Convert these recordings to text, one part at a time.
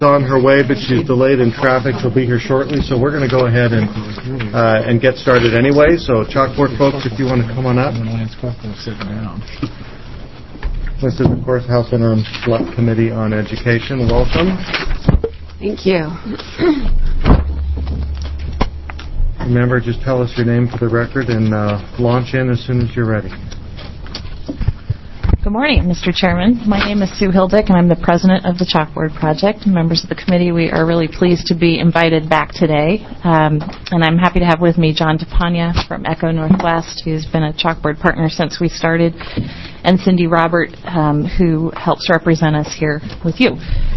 On her way, but she's delayed in traffic. She'll be here shortly, so we're going to go ahead and get started anyway. So, chalkboard folks, if you want to come on up. This is, of course, House Interim Select Committee on Education. Welcome. Thank you. Remember, just tell us your name for the record and launch in as soon as you're ready. Good morning, Mr. Chairman. My name is Sue Hildick, and I'm the president of the Chalkboard Project. Members of the committee, we are really pleased to be invited back today. And I'm happy to have with me John Tapania from Echo Northwest, who's been a Chalkboard partner since we started, and Cindy Robert, who helps represent us here with you.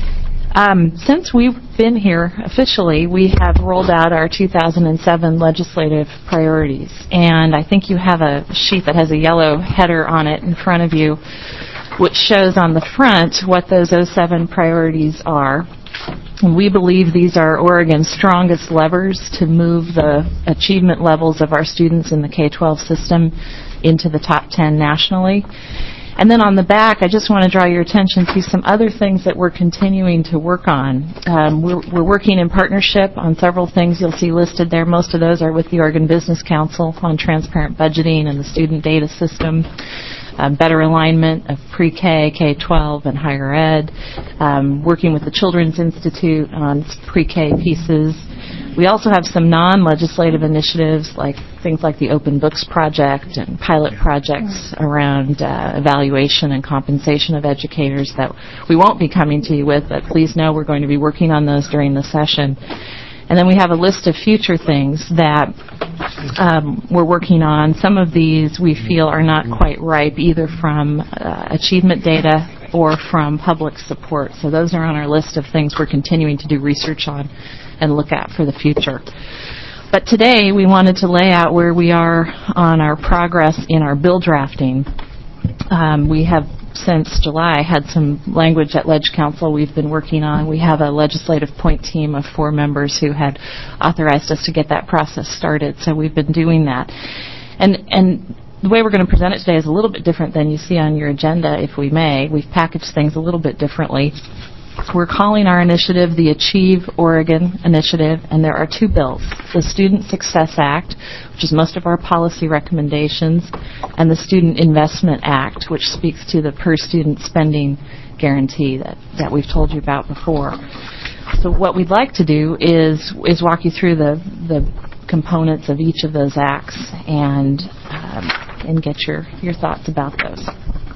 Since we've been here officially, we have rolled out our 2007 legislative priorities. And I think you have a sheet that has a yellow header on it in front of you, which shows on the front what those 07 priorities are. And we believe these are Oregon's strongest levers to move the achievement levels of our students in the K-12 system into the top 10 nationally. And then on the back, I just want to draw your attention to some other things that we're continuing to work on. We're working in partnership on several things you'll see listed there. Most of those are with the Oregon Business Council on transparent budgeting and the student data system, better alignment of pre-K, K-12, and higher ed, working with the Children's Institute on pre-K pieces. We also have some non-legislative initiatives, like things like the Open Books Project and pilot projects around evaluation and compensation of educators that we won't be coming to you with, but please know we're going to be working on those during the session. And then we have a list of future things that we're working on. Some of these we feel are not quite ripe either from achievement data or from public support. So those are on our list of things we're continuing to do research on and look at for the future. But today we wanted to lay out where we are on our progress in our bill drafting. We have since July had some language at Ledge Council we've been working on. We have a legislative point team of 4 members who had authorized us to get that process started, so we've been doing that. And the way we're going to present it today is a little bit different than you see on your agenda, if we may. We've packaged things a little bit differently. We're calling our initiative the Achieve Oregon Initiative, and there are 2 bills, the Student Success Act, which is most of our policy recommendations, and the Student Investment Act, which speaks to the per-student spending guarantee that we've told you about before. So what we'd like to do is walk you through the components of each of those acts and get your thoughts about those.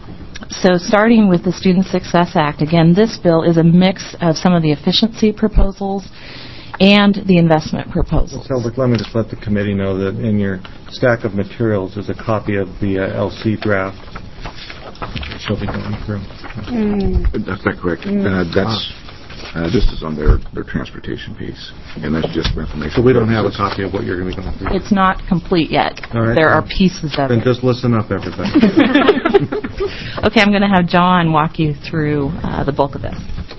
So starting with the Student Success Act, again, this bill is a mix of some of the efficiency proposals and the investment proposals. So let me just let the committee know that in your stack of materials is a copy of the LC draft she'll be going through. That's not correct. This is on their transportation piece, and that's just for information. So we don't have a copy of what you're going to be going through? It's not complete yet. All right, there are pieces of then it. Then just listen up, everybody. Okay, I'm going to have John walk you through the bulk of this.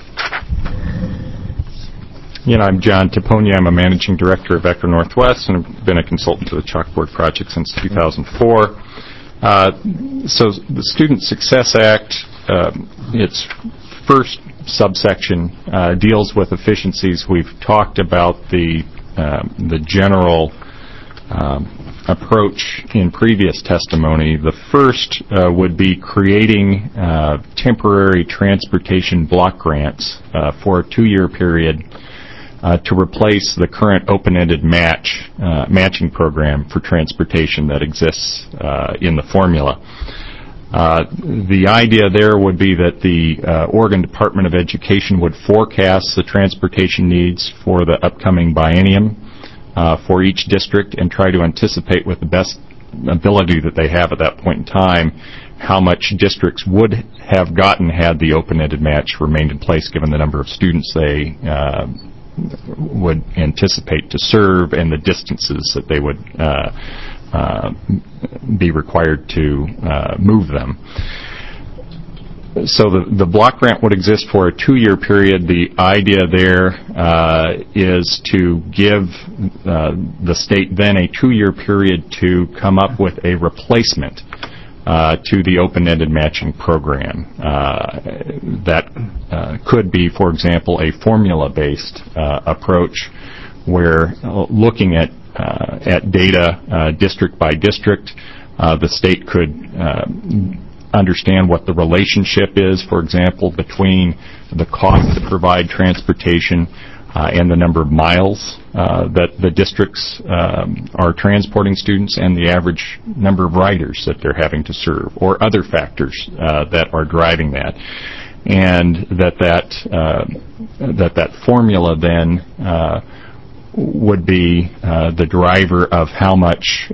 I'm John Tapania. I'm a managing director of Echo Northwest, and I've been a consultant to the Chalkboard Project since 2004. So the Student Success Act, its first subsection deals with efficiencies. We've talked about the general approach in previous testimony. The first would be creating temporary transportation block grants for a 2-year period to replace the current open-ended matching program for transportation that exists in the formula. The idea there would be that the Oregon Department of Education would forecast the transportation needs for the upcoming biennium for each district and try to anticipate with the best ability that they have at that point in time how much districts would have gotten had the open-ended match remained in place given the number of students they would anticipate to serve and the distances that they would be required to move them. So the block grant would exist for a 2-year period. The idea there is to give the state then a 2-year period to come up with a replacement to the open-ended matching program. That could be, for example, a formula-based approach where looking at data district by district, the state could understand what the relationship is, for example, between the cost to provide transportation and the number of miles that the districts are transporting students and the average number of riders that they're having to serve, or other factors that are driving that. And that formula then would be the driver of how much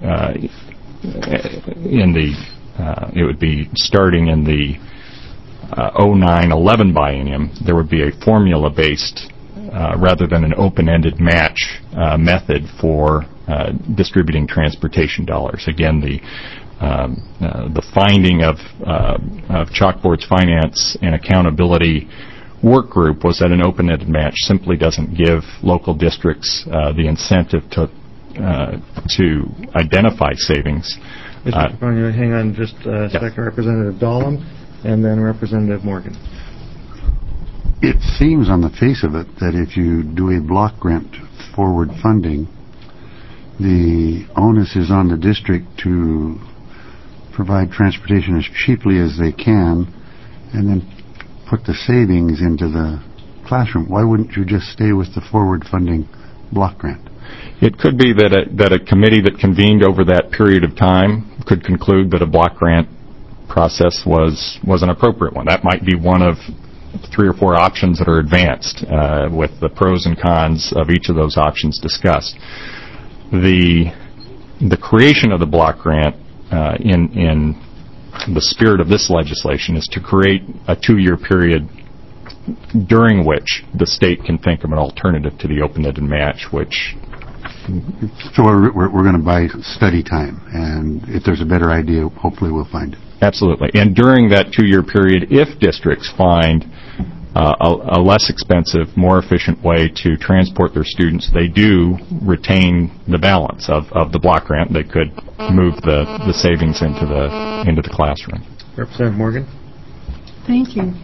it would be starting in the 09-11 biennium. There would be a formula-based rather than an open-ended match method for distributing transportation dollars. Again, the finding of Chalkboard's finance and accountability work group was that an open-ended match simply doesn't give local districts the incentive to identify savings. Mr. Capone, hang on just a second. Representative Dahlem, and then Representative Morgan. It seems on the face of it that if you do a block grant forward funding, the onus is on the district to provide transportation as cheaply as they can and then put the savings into the classroom. Why wouldn't you just stay with the forward funding block grant? It could be that a committee that convened over that period of time could conclude that a block grant process was an appropriate one. That might be one of 3 or 4 options that are advanced with the pros and cons of each of those options discussed. The creation of the block grant in the spirit of this legislation is to create a 2-year period during which the state can think of an alternative to the open-ended match, which... So we're going to buy study time, and if there's a better idea, hopefully we'll find it. Absolutely. And during that 2-year period, if districts find a less expensive, more efficient way to transport their students, they do retain the balance of the block grant. They could move the savings into the classroom. Representative Morgan. Thank you.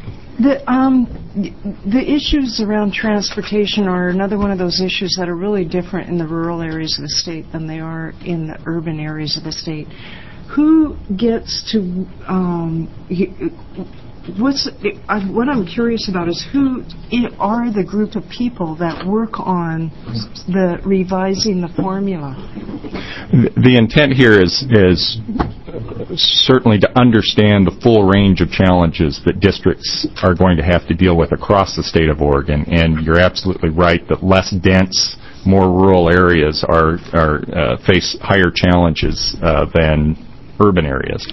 The issues around transportation are another one of those issues that are really different in the rural areas of the state than they are in the urban areas of the state. Who gets to what I'm curious about is who are the group of people that work on the revising the formula? The intent here is certainly to understand the full range of challenges that districts are going to have to deal with across the state of Oregon. And you're absolutely right that less dense, more rural areas face higher challenges than urban areas.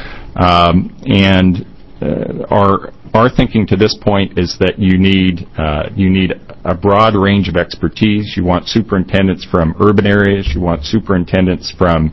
Our thinking to this point is that you need a broad range of expertise. You want superintendents from urban areas. You want superintendents from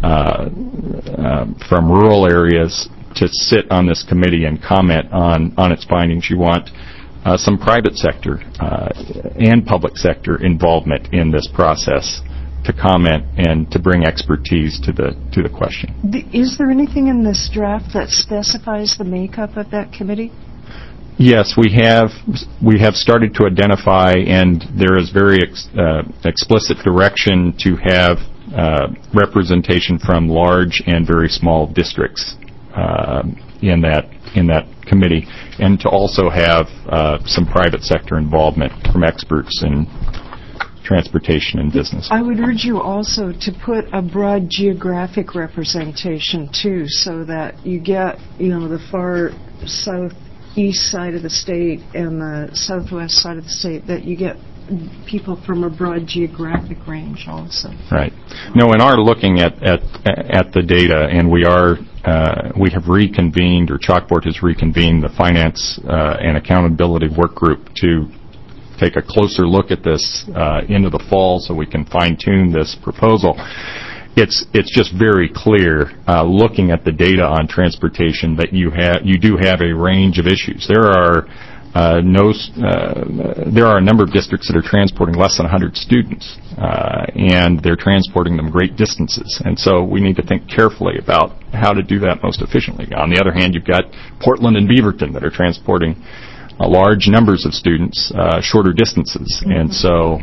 rural areas to sit on this committee and comment on its findings. You want some private sector and public sector involvement in this process to comment and to bring expertise to the question. Is there anything in this draft that specifies the makeup of that committee? Yes, we have started to identify, and there is very explicit direction to have representation from large and very small districts in that committee, and to also have some private sector involvement from experts in transportation and business. I would urge you also to put a broad geographic representation too, so that you get, the far southeast side of the state and the southwest side of the state, that you get people from a broad geographic range also. Right. No, in our looking at the data, and we have reconvened, or Chalkboard has reconvened the Finance and Accountability Work Group to take a closer look at this into the fall so we can fine-tune this proposal. It's just very clear, looking at the data on transportation, that you do have a range of issues. There are there are a number of districts that are transporting less than 100 students, and they're transporting them great distances. And so we need to think carefully about how to do that most efficiently. On the other hand, you've got Portland and Beaverton that are transporting large numbers of students shorter distances. And so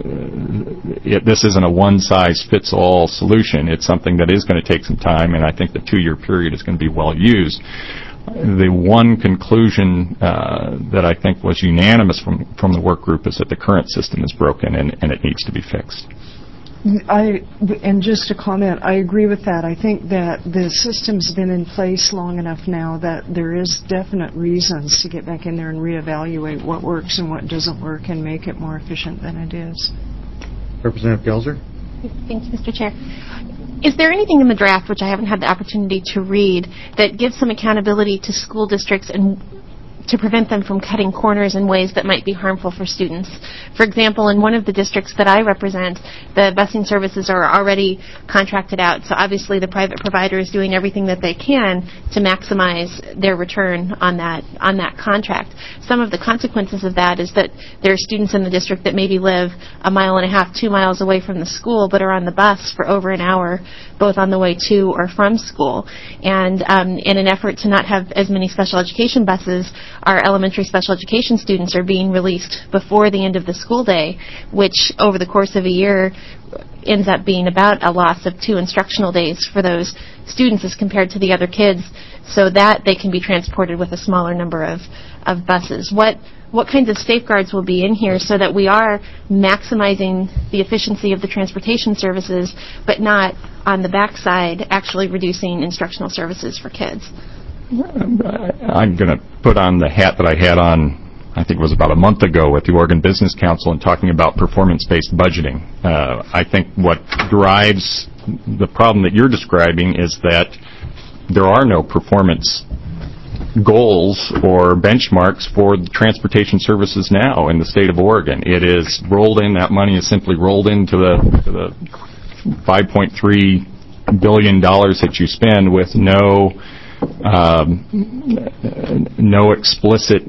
this isn't a one-size-fits-all solution. It's something that is going to take some time, and I think the 2-year period is going to be well used. The one conclusion that I think was unanimous from the work group is that the current system is broken and it needs to be fixed. And just a comment, I agree with that. I think that the system's been in place long enough now that there is definite reasons to get back in there and reevaluate what works and what doesn't work and make it more efficient than it is. Representative Gelser? Thank you, Mr. Chair. Is there anything in the draft, which I haven't had the opportunity to read, that gives some accountability to school districts and to prevent them from cutting corners in ways that might be harmful for students? For example, in one of the districts that I represent, the busing services are already contracted out, so obviously the private provider is doing everything that they can to maximize their return on that contract. Some of the consequences of that is that there are students in the district that maybe live 1.5 miles, 2 miles away from the school, but are on the bus for over an hour, both on the way to or from school. And in an effort to not have as many special education buses, our elementary special education students are being released before the end of the school day, which over the course of a year ends up being about a loss of 2 instructional days for those students as compared to the other kids, so that they can be transported with a smaller number of buses. What kinds of safeguards will be in here so that we are maximizing the efficiency of the transportation services, but not on the backside actually reducing instructional services for kids? I'm going to put on the hat that I had on, I think it was about a month ago, with the Oregon Business Council and talking about performance-based budgeting. I think what drives the problem that you're describing is that there are no performance goals or benchmarks for the transportation services now in the state of Oregon. It is rolled in, that money is simply rolled into the $5.3 billion that you spend with no explicit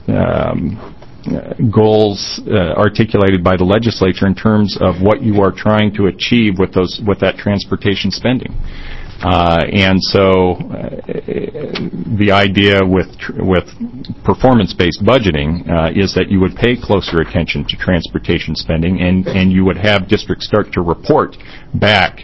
goals articulated by the legislature in terms of what you are trying to achieve with that transportation spending. And so the idea with performance-based budgeting is that you would pay closer attention to transportation spending, and you would have districts start to report back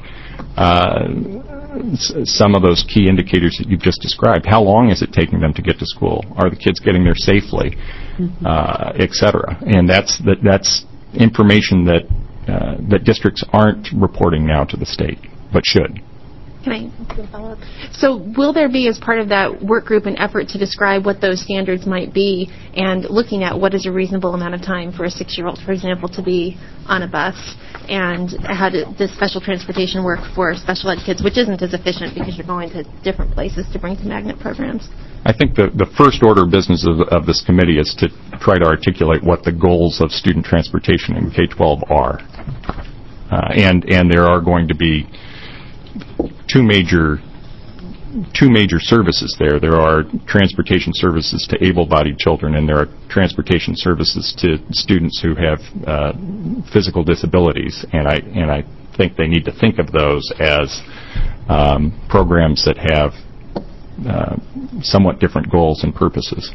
some of those key indicators that you've just described. How long is it taking them to get to school? Are the kids getting there safely? Et cetera. And that's information that districts aren't reporting now to the state, but should. Can I follow up? So will there be, as part of that work group, an effort to describe what those standards might be and looking at what is a reasonable amount of time for a 6-year-old, for example, to be on a bus, and how does special transportation work for special ed kids, which isn't as efficient because you're going to different places to bring to magnet programs? I think the first order of business of this committee is to try to articulate what the goals of student transportation in K-12 are. And there are going to be two major services there. There are transportation services to able-bodied children, and there are transportation services to students who have physical disabilities. And I think they need to think of those as programs that have somewhat different goals and purposes.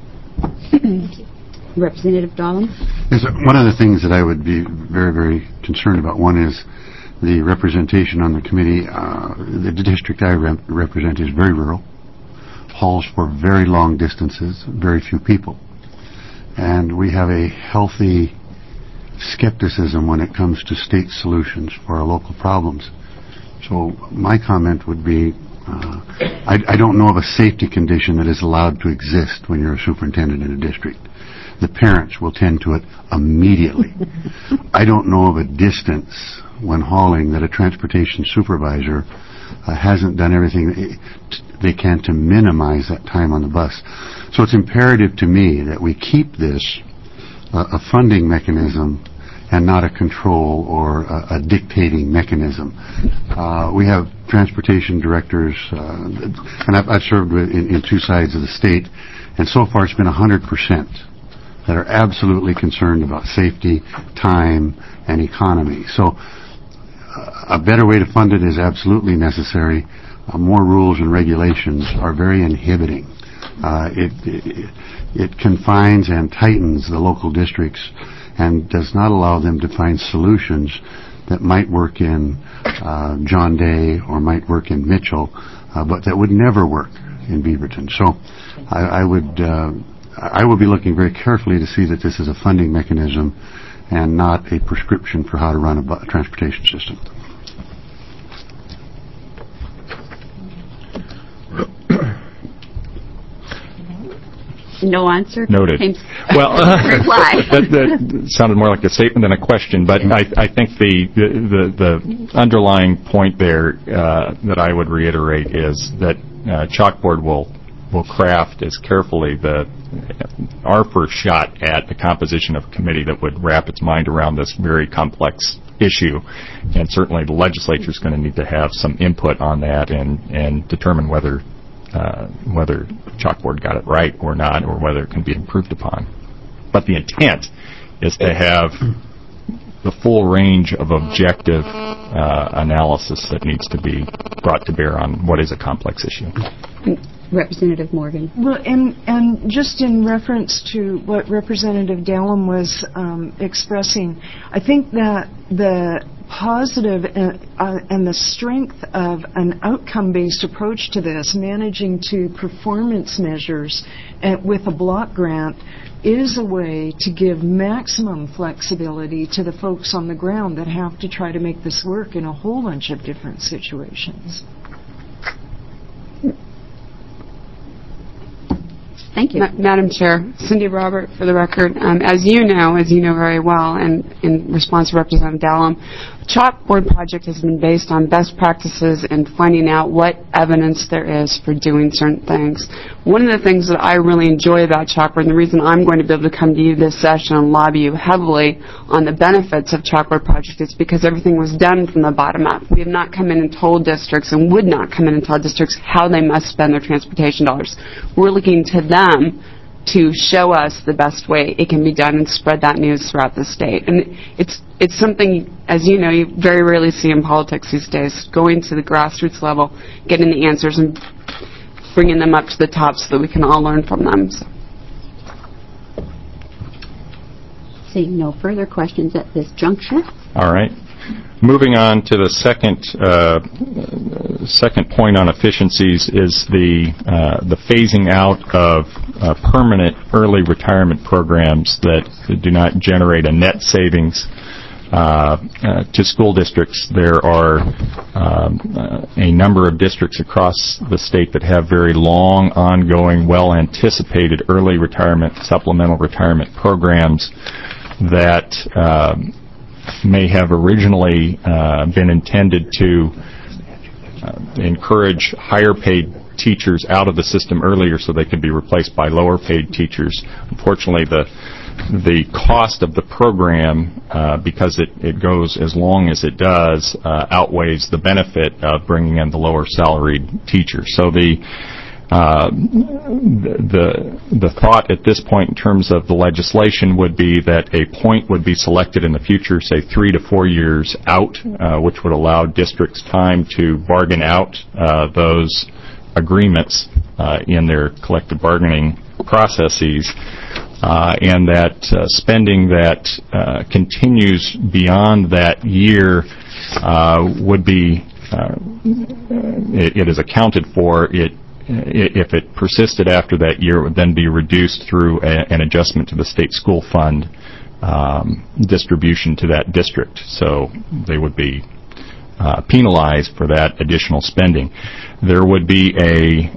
Representative Dahlem? One of the things that I would be very, very concerned about, one is the representation on the committee. The district I represent is very rural, hauls for very long distances, very few people. And we have a healthy skepticism when it comes to state solutions for our local problems. So my comment would be, I don't know of a safety condition that is allowed to exist when you're a superintendent in a district. The parents will tend to it immediately. I don't know of a distance when hauling that a transportation supervisor hasn't done everything they can to minimize that time on the bus. So it's imperative to me that we keep this a funding mechanism and not a control or a dictating mechanism. We have transportation directors, and I've served in two sides of the state, and so far it's been 100% that are absolutely concerned about safety, time, and economy. So a better way to fund it is absolutely necessary. More rules and regulations are very inhibiting. It confines and tightens the local districts and does not allow them to find solutions that might work in John Day or might work in Mitchell, but that would never work in Beaverton. So I will be looking very carefully to see that this is a funding mechanism and not a prescription for how to run a transportation system. No answer? Noted. Well, reply. that sounded more like a statement than a question, but I think the underlying point there that I would reiterate is that Chalkboard will craft as carefully our first shot at the composition of a committee that would wrap its mind around this very complex issue, and certainly the legislature is going to need to have some input on that and determine whether Chalkboard got it right or not, or whether it can be improved upon. But the intent is to have the full range of objective analysis that needs to be brought to bear on what is a complex issue. Representative Morgan. Well, and just in reference to what Representative Dallum was expressing, I think that the positive and the strength of an outcome-based approach to this, managing to performance measures with a block grant, is a way to give maximum flexibility to the folks on the ground that have to try to make this work in a whole bunch of different situations. Thank you. Madam Chair, Cindy Robert for the record. As you know very well, and in response to Representative Dallum, Chalkboard project has been based on best practices and finding out what evidence there is for doing certain things. One of the things that I really enjoy about Chalkboard, and the reason I'm going to be able to come to you this session and lobby you heavily on the benefits of Chalkboard project, is because everything was done from the bottom up. We have not come in and told districts, and would not come in and tell districts how they must spend their transportation dollars. We're looking to them to show us the best way it can be done and spread that news throughout the state. And it's something, as you know, you very rarely see in politics these days, going to the grassroots level, getting the answers and bringing them up to the top so that we can all learn from them. So. Seeing no further questions at this juncture. All right. Moving on to the second point on efficiencies is the phasing out of permanent early retirement programs that do not generate a net savings to school districts. There are a number of districts across the state that have very long, ongoing, well-anticipated early retirement, supplemental retirement programs that may have originally been intended to encourage higher-paid teachers out of the system earlier so they could be replaced by lower-paid teachers. Unfortunately, the cost of the program, because it goes as long as it does, outweighs the benefit of bringing in the lower-salaried teachers. So the thought at this point in terms of the legislation would be that a point would be selected in the future, say 3 to 4 years out, which would allow districts time to bargain out those agreements in their collective bargaining processes, and that spending that continues beyond that year would be, it is accounted for. If it persisted after that year, it would then be reduced through an adjustment to the state school fund distribution to that district. So they would be penalized for that additional spending. There would be a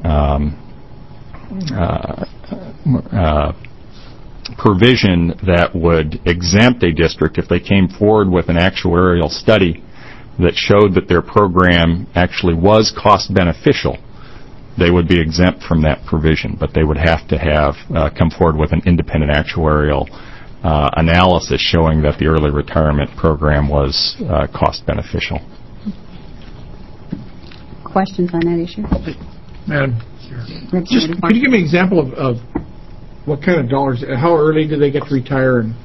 provision that would exempt a district if they came forward with an actuarial study that showed that their program actually was cost beneficial. They would be exempt from that provision, but they would have to have come forward with an independent actuarial analysis showing that the early retirement program was cost beneficial. Questions on that issue? Madam Chair, could you give me an example of what kind of dollars? How early do they get to retire? And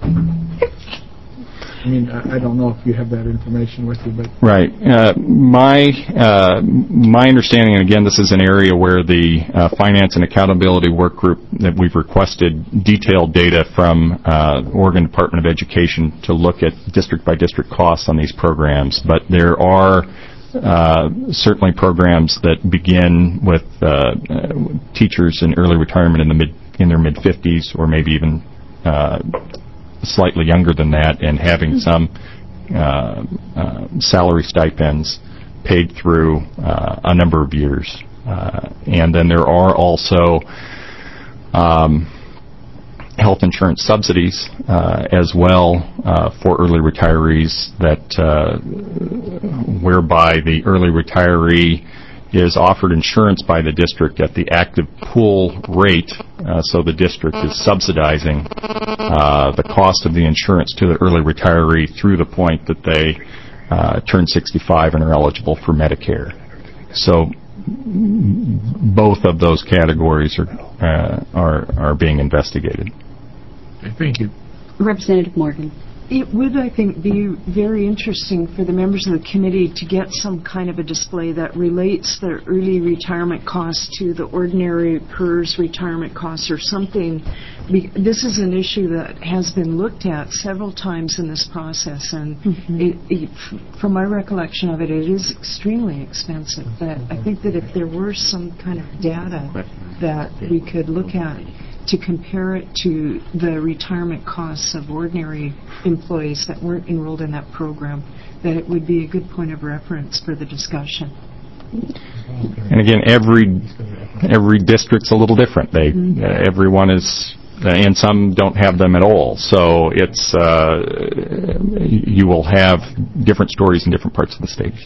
I mean, I don't know if you have that information with you, but right. My understanding, and again, this is an area where the Finance and Accountability Work Group that we've requested detailed data from Oregon Department of Education to look at district by district costs on these programs. But there are certainly programs that begin with teachers in early retirement in their mid-50s, or maybe even slightly younger than that, and having some salary stipends paid through a number of years. And then there are also health insurance subsidies as well for early retirees, that whereby the early retiree is offered insurance by the district at the active pool rate, so the district is subsidizing the cost of the insurance to the early retiree through the point that they turn 65 and are eligible for Medicare. So both of those categories are being investigated. Thank you. Representative Morgan. It would, I think, be very interesting for the members of the committee to get some kind of a display that relates the early retirement costs to the ordinary PERS retirement costs or something. This is an issue that has been looked at several times in this process, and from my recollection of it, it is extremely expensive. But I think that if there were some kind of data that we could look at to compare it to the retirement costs of ordinary employees that weren't enrolled in that program, that it would be a good point of reference for the discussion. And again, every district's a little different. Everyone is, and some don't have them at all. So it's you will have different stories in different parts of the state.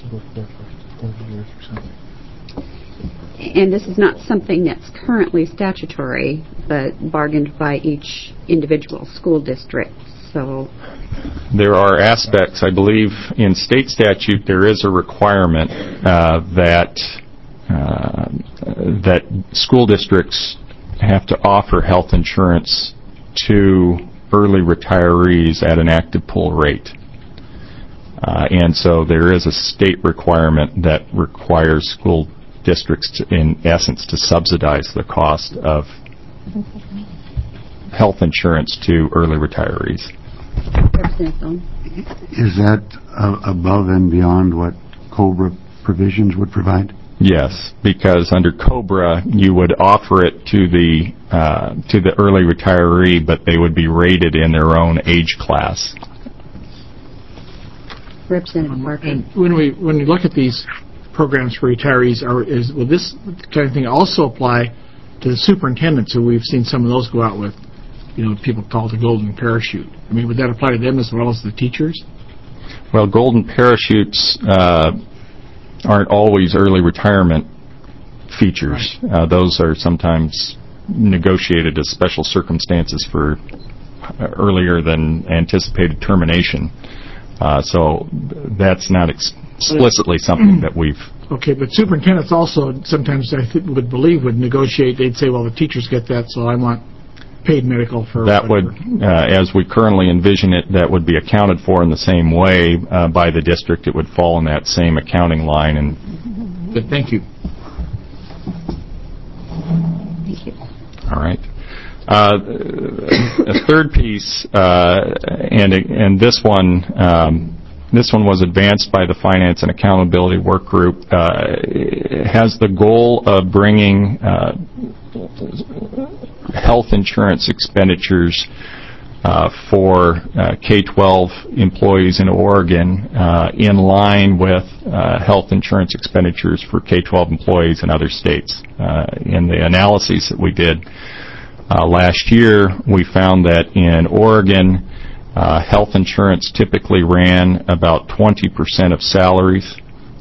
And this is not something that's currently statutory, but bargained by each individual school district. So there are aspects, I believe, in state statute there is a requirement that school districts have to offer health insurance to early retirees at an active pool rate. And so there is a state requirement that requires school districts, in essence, to subsidize the cost of health insurance to early retirees. Is that above and beyond what COBRA provisions would provide? Yes, because under COBRA you would offer it to the early retiree, but they would be rated in their own age class. Representative Martin. When we look at these programs for retirees, will this kind of thing also apply to the superintendents, who we've seen some of those go out with, people call it the golden parachute? I mean, would that apply to them as well as the teachers? Well, golden parachutes aren't always early retirement features. Right. Those are sometimes negotiated as special circumstances for earlier than anticipated termination. So that's not explicitly something that we've... Okay, but superintendents also sometimes, I think, would negotiate. They'd say, well, the teachers get that, so I want paid medical for that whatever. Would, as we currently envision it, that would be accounted for in the same way by the district. It would fall in that same accounting line. And good, thank you. Thank you. All right. A third piece, and this one was advanced by the Finance and Accountability Work Group, has the goal of bringing health insurance expenditures for K-12 employees in Oregon in line with health insurance expenditures for K-12 employees in other states. In the analyses that we did last year, we found that in Oregon, health insurance typically ran about 20% of salaries,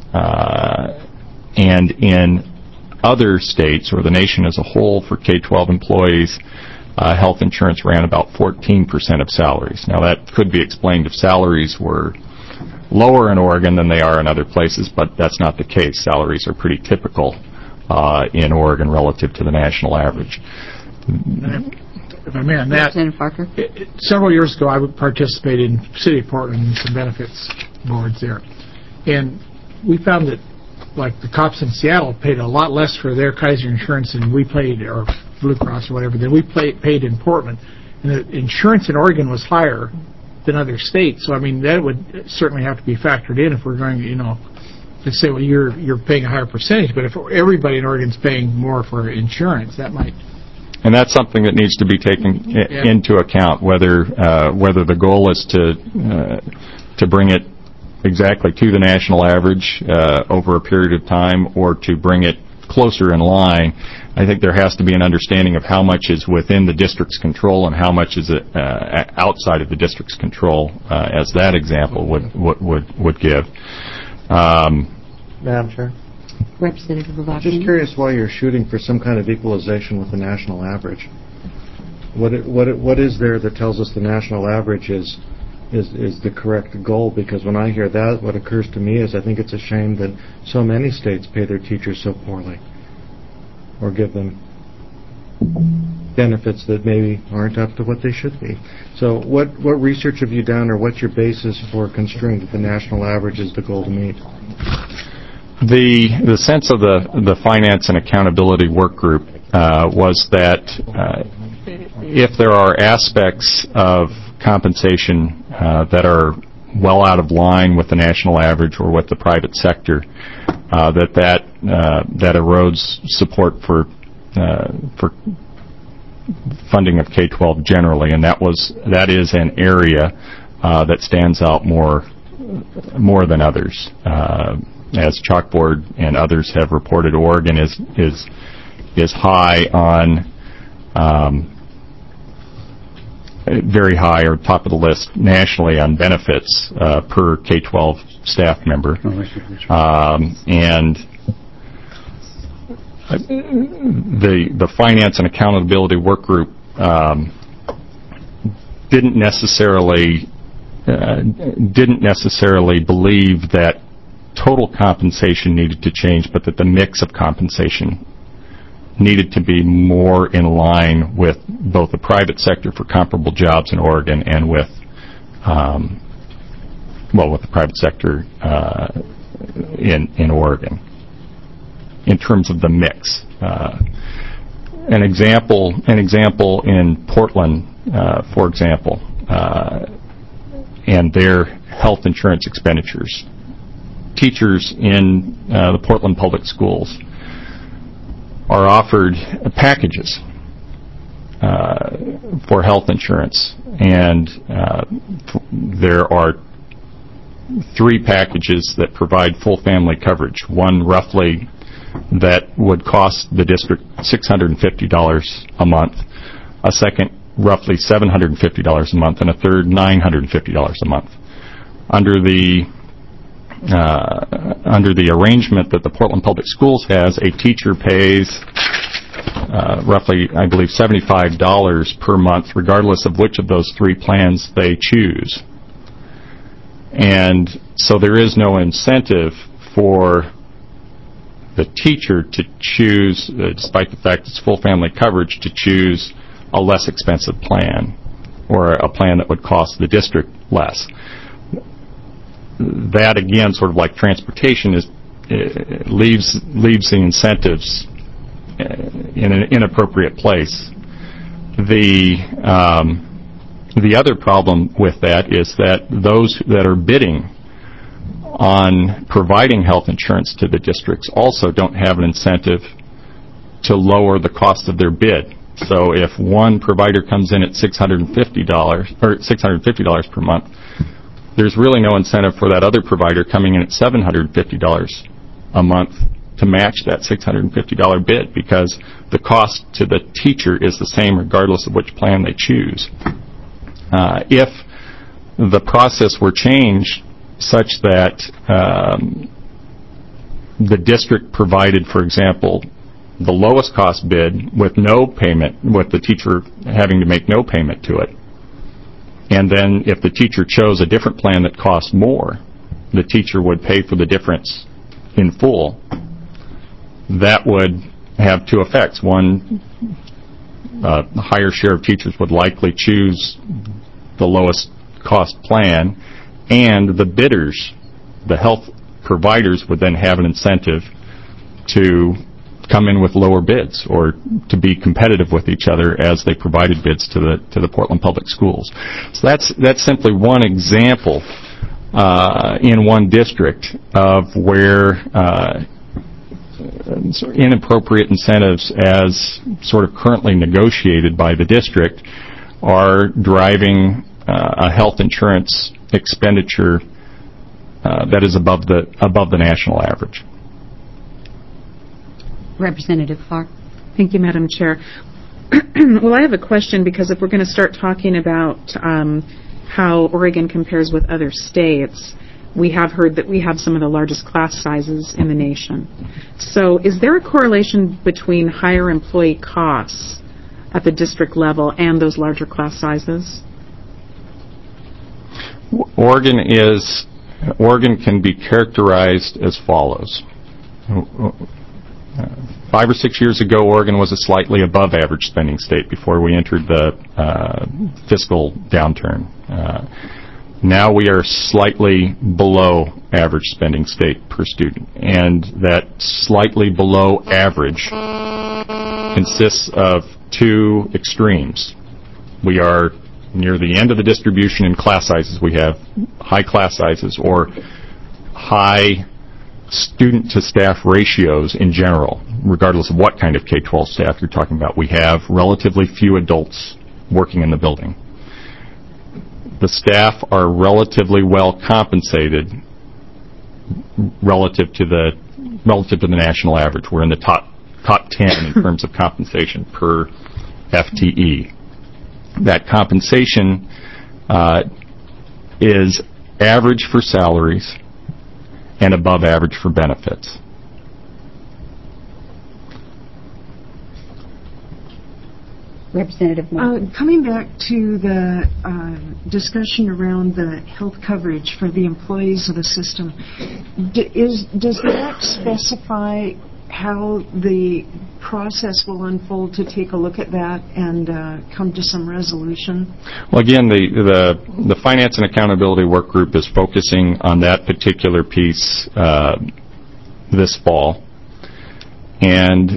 and in other states, or the nation as a whole, for K-12 employees, health insurance ran about 14% of salaries. Now, that could be explained if salaries were lower in Oregon than they are in other places, but that's not the case. Salaries are pretty typical in Oregon relative to the national average. if I may on that, Representative Barker? Several years ago, I would participate in City of Portland in some benefits boards there. And we found that, like, the cops in Seattle paid a lot less for their Kaiser insurance than we paid, or Blue Cross or whatever, than we paid in Portland. And the insurance in Oregon was higher than other states. So, I mean, that would certainly have to be factored in if we're going to, to say, well, you're paying a higher percentage, but if everybody in Oregon's paying more for insurance, that might... And that's something that needs to be taken into account, whether the goal is to bring it exactly to the national average over a period of time, or to bring it closer in line. I think there has to be an understanding of how much is within the district's control and how much is outside of the district's control, as that example would give. Madam Chair? Representative Lavaca. Just curious why you're shooting for some kind of equalization with the national average. What is there that tells us the national average is the correct goal? Because when I hear that, what occurs to me is I think it's a shame that so many states pay their teachers so poorly, or give them benefits that maybe aren't up to what they should be. So what research have you done, or what's your basis for construing that the national average is the goal to meet? The sense of the Finance and Accountability Work Group was that if there are aspects of compensation that are well out of line with the national average or with the private sector, that erodes support for funding of K-12 generally, and that is an area that stands out more than others. As Chalkboard and others have reported, Oregon is high on, very high or top of the list nationally on benefits per K-12 staff member. And the Finance and Accountability Work Group didn't necessarily believe that total compensation needed to change, but that the mix of compensation needed to be more in line with both the private sector for comparable jobs in Oregon and with the private sector in Oregon in terms of the mix. An example in Portland, for example, and their health insurance expenditures. Teachers in the Portland Public Schools are offered packages for health insurance, and there are 3 packages that provide full family coverage. One roughly that would cost the district $650 a month, a second roughly $750 a month, and a third $950 a month. Under the arrangement that the Portland Public Schools has, a teacher pays roughly, I believe, $75 per month, regardless of which of those 3 plans they choose. And so there is no incentive for the teacher to choose, despite the fact it's full family coverage, to choose a less expensive plan or a plan that would cost the district less. That, again, sort of like transportation, leaves the incentives in an inappropriate place. The other problem with that is that those that are bidding on providing health insurance to the districts also don't have an incentive to lower the cost of their bid. So if one provider comes in at $650 per month, there's really no incentive for that other provider coming in at $750 a month to match that $650 bid, because the cost to the teacher is the same regardless of which plan they choose. If the process were changed such that the district provided, for example, the lowest cost bid with no payment, with the teacher having to make no payment to it, and then if the teacher chose a different plan that cost more, the teacher would pay for the difference in full. That would have 2 effects. One, a higher share of teachers would likely choose the lowest cost plan, and the bidders, the health providers, would then have an incentive to come in with lower bids or to be competitive with each other as they provided bids to the Portland Public Schools. So that's simply one example in one district of where inappropriate incentives, as sort of currently negotiated by the district, are driving a health insurance expenditure that is above the national average. Representative Farr. Thank you, Madam Chair. Well, I have a question, because if we're going to start talking about how Oregon compares with other states, we have heard that we have some of the largest class sizes in the nation. So is there a correlation between higher employee costs at the district level and those larger class sizes? Oregon can be characterized as follows. 5 or 6 years ago, Oregon was a slightly above average spending state before we entered the fiscal downturn. Now we are slightly below average spending state per student, and that slightly below average consists of two extremes. We are near the end of the distribution in class sizes. We have high class sizes or high student-to-staff ratios in general, regardless of what kind of K-12 staff you're talking about. We have relatively few adults working in the building. The staff are relatively well compensated relative to the national average. We're in the top 10 in terms of compensation per FTE. That compensation is average for salaries and above average for benefits. Representative Moore. Coming back to the discussion around the health coverage for the employees of the system, does the Act specify how the process will unfold to take a look at that and come to some resolution? Well, again, the Finance and Accountability Work Group is focusing on that particular piece this fall, and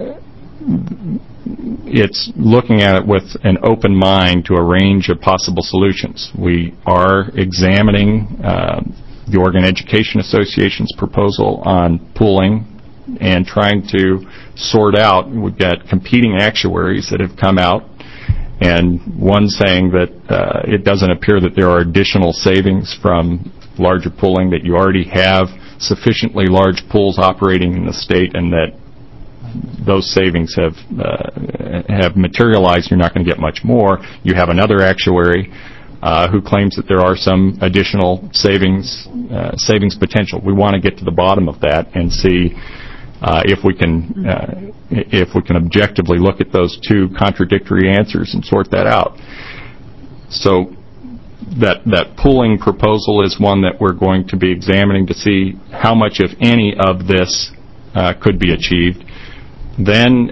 it's looking at it with an open mind to a range of possible solutions. We are examining the Oregon Education Association's proposal on pooling and trying to sort out. We've got competing actuaries that have come out, and one saying that it doesn't appear that there are additional savings from larger pooling, that you already have sufficiently large pools operating in the state, and that those savings have materialized. You're not going to get much more. You have another actuary who claims that there are some additional savings potential. We want to get to the bottom of that and see if we can objectively look at those two contradictory answers and sort that out. So that pooling proposal is one that we're going to be examining to see how much, if any, of this could be achieved. Then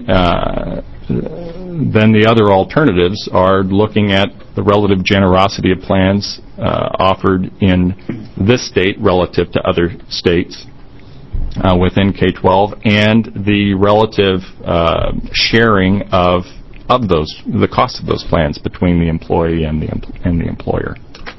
the other alternatives are looking at the relative generosity of plans offered in this state relative to other states within K-12, and the relative sharing of the cost of those plans between the employee and the employer.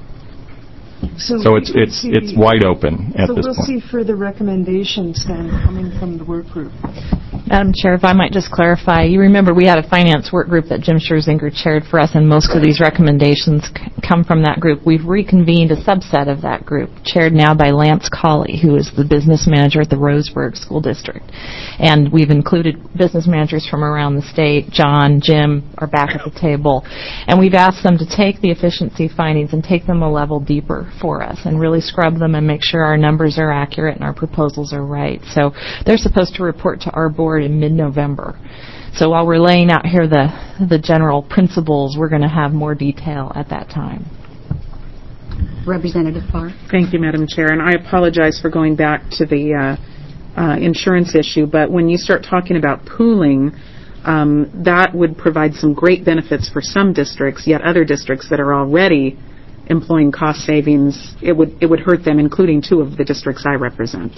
So it's wide open at this point. So we'll see further recommendations then coming from the work group. Madam Chair, if I might just clarify, you remember we had a finance work group that Jim Scherzinger chaired for us, and most of these recommendations come from that group. We've reconvened a subset of that group, chaired now by Lance Colley, who is the business manager at the Roseburg School District. And we've included business managers from around the state. John, Jim are back at the table. And we've asked them to take the efficiency findings and take them a level deeper for us and really scrub them and make sure our numbers are accurate and our proposals are right. So they're supposed to report to our board in mid-November. So while we're laying out here the general principles, we're going to have more detail at that time. Representative Farr. Thank you, Madam Chair. And I apologize for going back to the insurance issue, but when you start talking about pooling, that would provide some great benefits for some districts, yet other districts that are already employing cost savings, it would hurt them, including 2 of the districts I represent.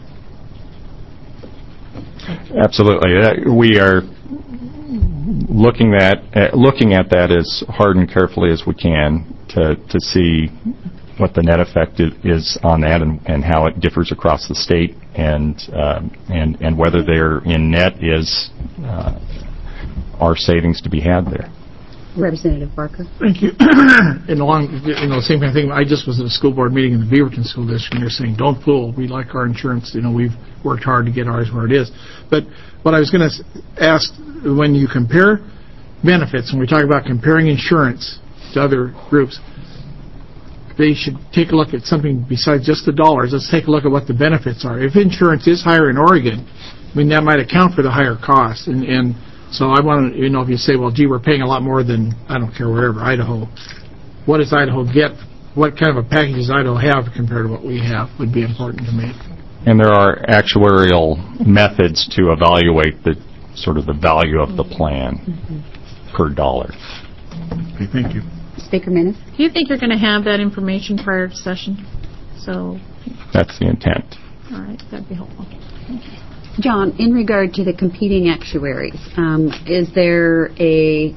Absolutely. We are looking at that as hard and carefully as we can to see what the net effect is on that and how it differs across the state and whether there in net are savings to be had there. Representative Barker. Thank you. The same kind of thing. I just was at a school board meeting in the Beaverton School District, and they're saying, "Don't fool. We like our insurance. We've worked hard to get ours where it is." But what I was going to ask, when you compare benefits, when we talk about comparing insurance to other groups, they should take a look at something besides just the dollars. Let's take a look at what the benefits are. If insurance is higher in Oregon, that might account for the higher cost. And so I want to, if you say, well, gee, we're paying a lot more than, I don't care, wherever, Idaho. What does Idaho get? What kind of a package does Idaho have compared to what we have would be important to me. And there are actuarial methods to evaluate the value of the plan per dollar. Okay, thank you. Speaker Minnis. Do you think you're going to have that information prior to session? That's the intent. All right, that'd be helpful. John, in regard to the competing actuaries, is there a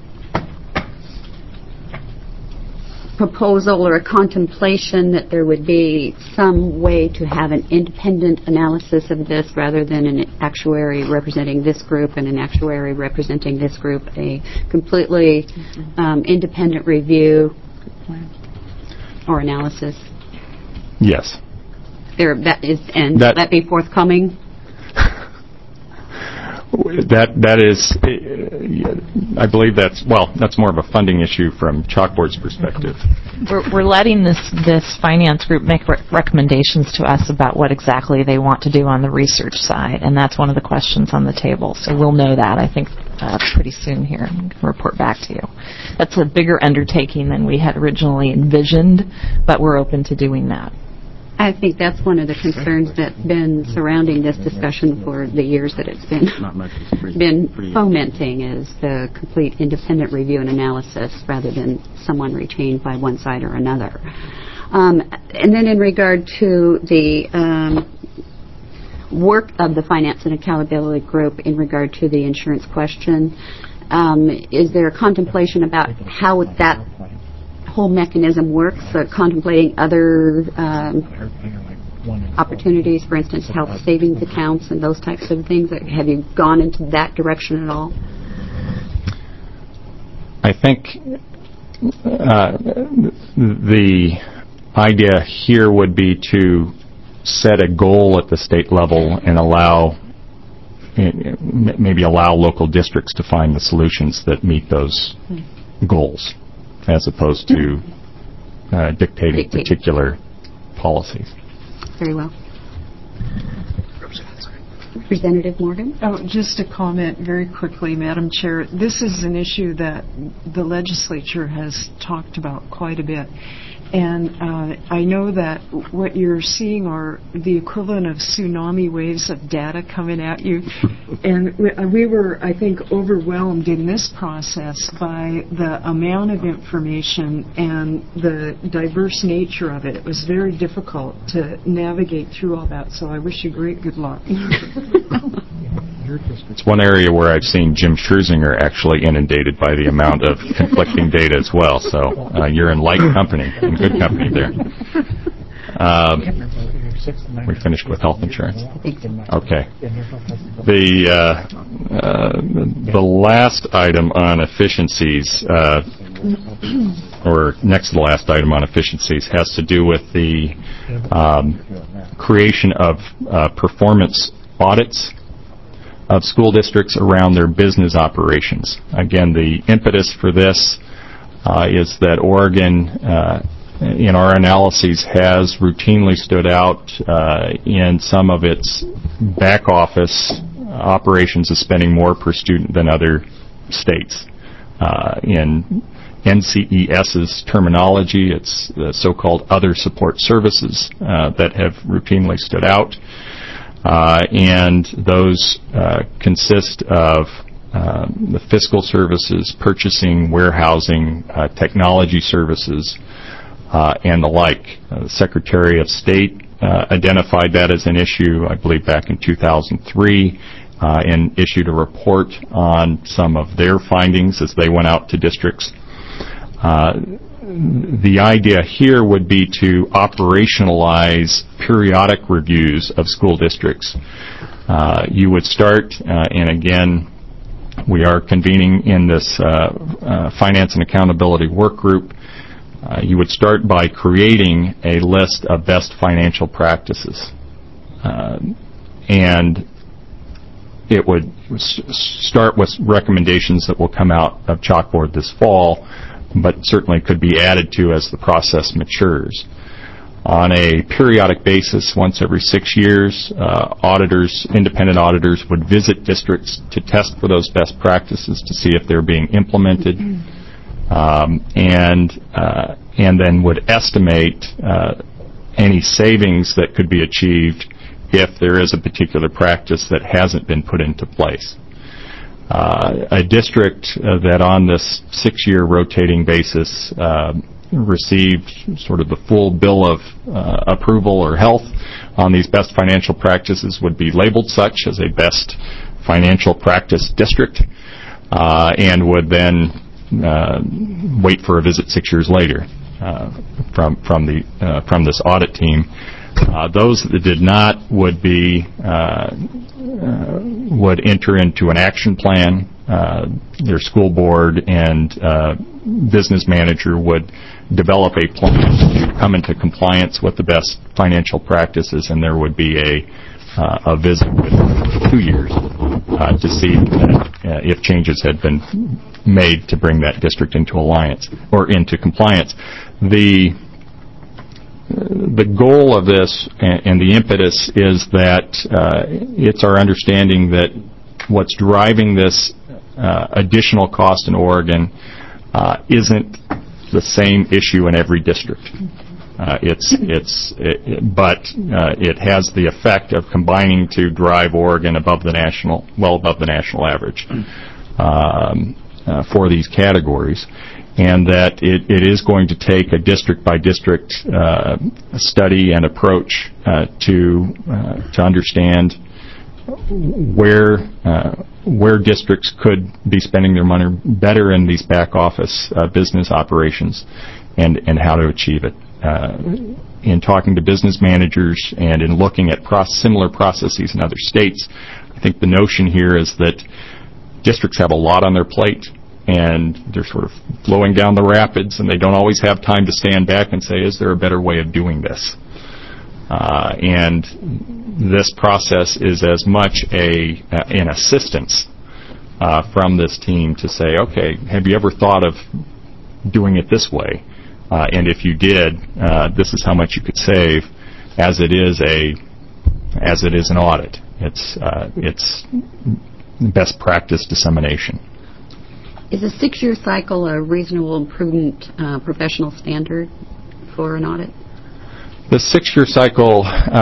proposal or a contemplation that there would be some way to have an independent analysis of this rather than an actuary representing this group and an actuary representing this group, a completely independent review or analysis? Yes. That is, and will that be forthcoming? That is, I believe that's more of a funding issue from Chalkboard's perspective. We're letting this finance group make recommendations to us about what exactly they want to do on the research side, and that's one of the questions on the table. So we'll know that, I think, pretty soon here and report back to you. That's a bigger undertaking than we had originally envisioned, but we're open to doing that. I think that's one of the concerns that's been surrounding this discussion for the years that it's been fomenting, is the complete independent review and analysis rather than someone retained by one side or another. And then in regard to the work of the Finance and Accountability Group in regard to the insurance question, is there a contemplation about how that whole mechanism works, contemplating other opportunities, for instance, health savings accounts and those types of things? Have you gone into that direction at all? I think the idea here would be to set a goal at the state level and maybe allow local districts to find the solutions that meet those goals, as opposed to dictating particular policies. Very well. Representative Morgan? Just a comment very quickly, Madam Chair. This is an issue that the legislature has talked about quite a bit. And I know that what you're seeing are the equivalent of tsunami waves of data coming at you. And we were, I think, overwhelmed in this process by the amount of information and the diverse nature of it. It was very difficult to navigate through all that, so I wish you great good luck. It's one area where I've seen Jim Scherzinger actually inundated by the amount of conflicting data as well. So you're in light company, in good company there. We finished with health insurance. Okay. The last item on efficiencies, or next to the last item on efficiencies, has to do with the creation of performance audits of school districts around their business operations. Again, the impetus for this is that Oregon, in our analyses, has routinely stood out in some of its back office operations as spending more per student than other states. In NCES's terminology, it's the so-called other support services that have routinely stood out. And those consist of the fiscal services, purchasing, warehousing, technology services, and the like. The Secretary of State identified that as an issue, I believe, back in 2003, and issued a report on some of their findings as they went out to districts. The idea here would be to operationalize periodic reviews of school districts. You would start, and again, we are convening in this Finance and Accountability Work Group. You would start by creating a list of best financial practices. And it would start with recommendations that will come out of Chalkboard this fall, but certainly could be added to as the process matures. On a periodic basis, once every 6 years, independent auditors would visit districts to test for those best practices to see if they're being implemented, and then would estimate any savings that could be achieved if there is a particular practice that hasn't been put into place. A district that on this 6-year rotating basis received sort of the full bill of approval or health on these best financial practices would be labeled such as a best financial practice district, and would then wait for a visit 6 years later from this audit team. Those that did not would enter into an action plan. Their school board and business manager would develop a plan to come into compliance with the best financial practices, and there would be a visit within 2 years to see if changes had been made to bring that district into alliance or into compliance. The goal of this and the impetus is that it's our understanding that what's driving this additional cost in Oregon isn't the same issue in every district. But it has the effect of combining to drive Oregon well above the national average for these categories, and that it is going to take a district-by-district study and approach to understand where districts could be spending their money better in these back office business operations, and how to achieve it. In talking to business managers and in looking at similar processes in other states, I think the notion here is that districts have a lot on their plate, and they're sort of flowing down the rapids, and they don't always have time to stand back and say, is there a better way of doing this? And this process is as much an assistance from this team to say, okay, have you ever thought of doing it this way? And if you did, this is how much you could save, as it is an audit. It's best practice dissemination. Is a 6-year cycle a reasonable and prudent professional standard for an audit? The 6-year cycle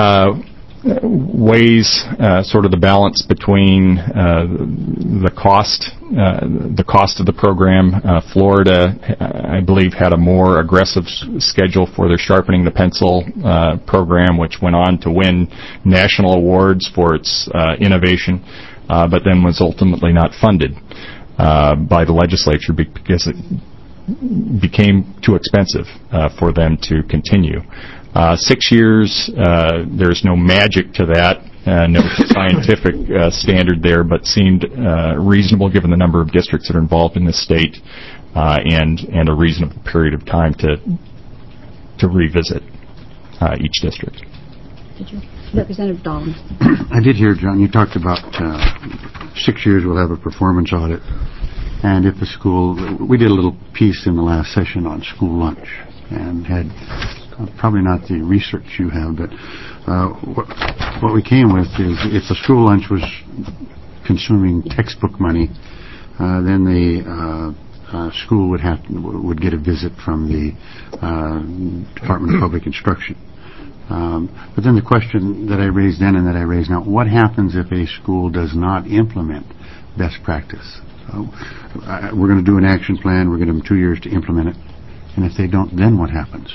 weighs sort of the balance between the cost of the program. Florida, I believe, had a more aggressive schedule for their Sharpening the Pencil program, which went on to win national awards for its innovation, but then was ultimately not funded by the legislature because it became too expensive for them to continue. 6 years, there's no magic to that, no scientific standard there, but seemed reasonable given the number of districts that are involved in this state, and a reasonable period of time to revisit each district. Did you? Representative Dahlin. I did hear, John, you talked about 6 years we'll have a performance audit, and if the school, we did a little piece in the last session on school lunch, and had probably not the research you have, but what we came with is if the school lunch was consuming textbook money, then the school would get a visit from the Department of Public Instruction. But then the question that I raised then and that I raise now, what happens if a school does not implement best practice. We're going to do an action plan. We're going to give them 2 years to implement it. And if they don't, then what happens?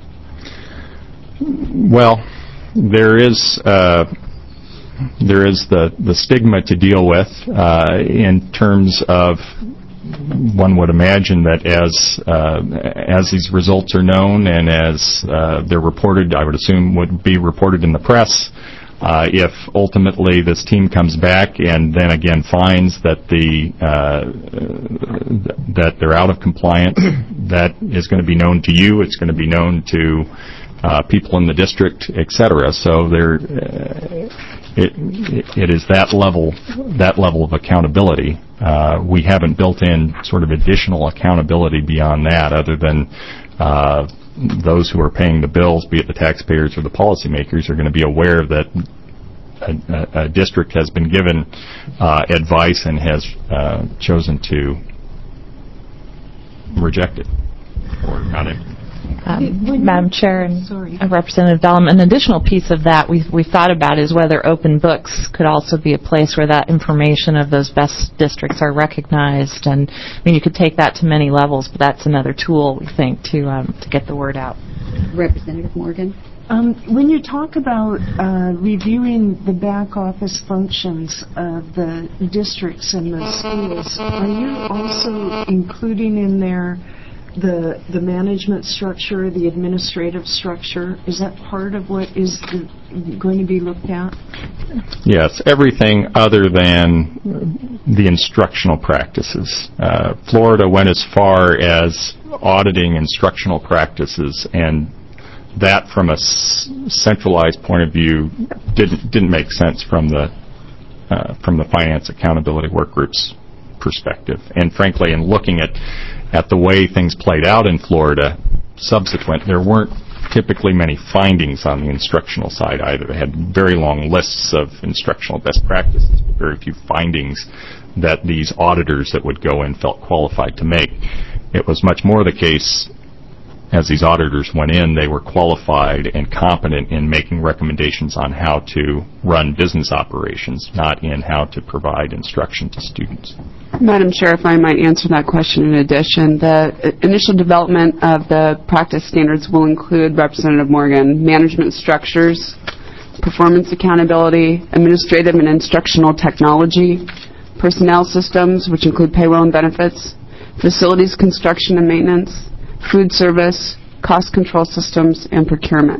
Well, there is the stigma to deal with in terms of, one would imagine that as these results are known and as they're reported, I would assume would be reported in the press. If ultimately this team comes back and then again finds that that they're out of compliance, that is going to be known to you. It's going to be known to people in the district, etc. So it is that level of accountability. We haven't built in sort of additional accountability beyond that, other than those who are paying the bills, be it the taxpayers or the policymakers, are going to be aware that a district has been given advice and has chosen to reject it or not implement. Madam Chair and Representative Dahlem, an additional piece of that we've thought about is whether open books could also be a place where that information of those best districts are recognized. And I mean, you could take that to many levels, but that's another tool, we think, to get the word out. Representative Morgan? When you talk about reviewing the back office functions of the districts and the schools, are you also including in there the management structure, the administrative structure? Is that part of what is going to be looked at? Yes, everything other than the instructional practices. Florida went as far as auditing instructional practices, and that from a centralized point of view didn't make sense from the Finance Accountability Work Group's perspective. And frankly, in looking at the way things played out in Florida subsequent, there weren't typically many findings on the instructional side either. They had very long lists of instructional best practices, but very few findings that these auditors that would go in felt qualified to make. It was much more the case, as these auditors went in, they were qualified and competent in making recommendations on how to run business operations, not in how to provide instruction to students. Madam Chair, if I might answer that question in addition, the initial development of the practice standards will include, Representative Morgan, management structures, performance accountability, administrative and instructional technology, personnel systems, which include payroll and benefits, facilities construction and maintenance, food service, cost control systems, and procurement.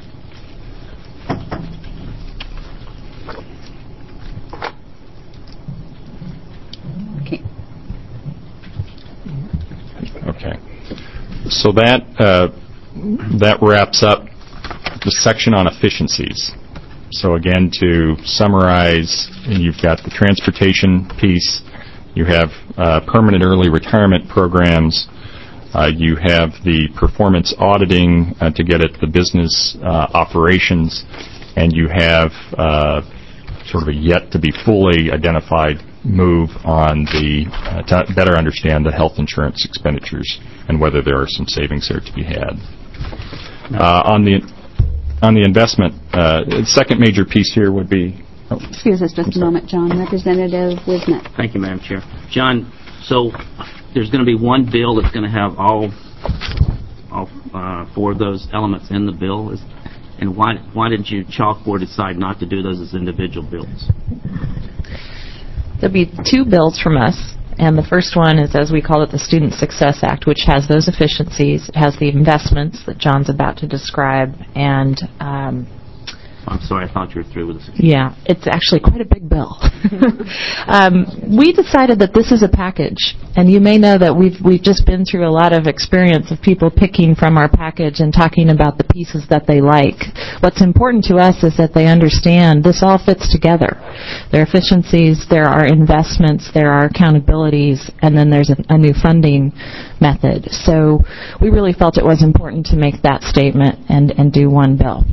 Okay. So that wraps up the section on efficiencies. So again, to summarize, you've got the transportation piece, you have permanent early retirement programs, you have the performance auditing to get at the business operations, and you have sort of a yet to be fully identified move on the to better understand the health insurance expenditures and whether there are some savings there to be had. On the investment, the second major piece here would be. Excuse us just a moment, John. Representative Wisnet. Thank you, Madam Chair. John, so there's going to be one bill that's going to have all four of those elements in the bill. And why did you chalkboard decide not to do those as individual bills? There'll be two bills from us, and the first one is, as we call it, the Student Success Act, which has those efficiencies. It has the investments that John's about to describe, and I'm sorry, I thought you were through with this. Yeah, it's actually quite a big bill. We decided that this is a package, and you may know that we've just been through a lot of experience of people picking from our package and talking about the pieces that they like. What's important to us is that they understand this all fits together. There are efficiencies, there are investments, there are accountabilities, and then there's a new funding method. So we really felt it was important to make that statement and do one bill.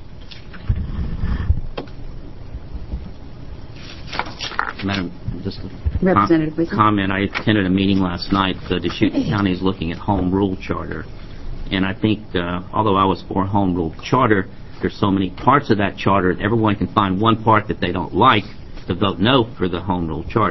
Madam, just a comment. I attended a meeting last night. The Deschutes County is looking at home rule charter. And I think, although I was for home rule charter, there's so many parts of that charter, everyone can find one part that they don't like to vote no for the home rule charter.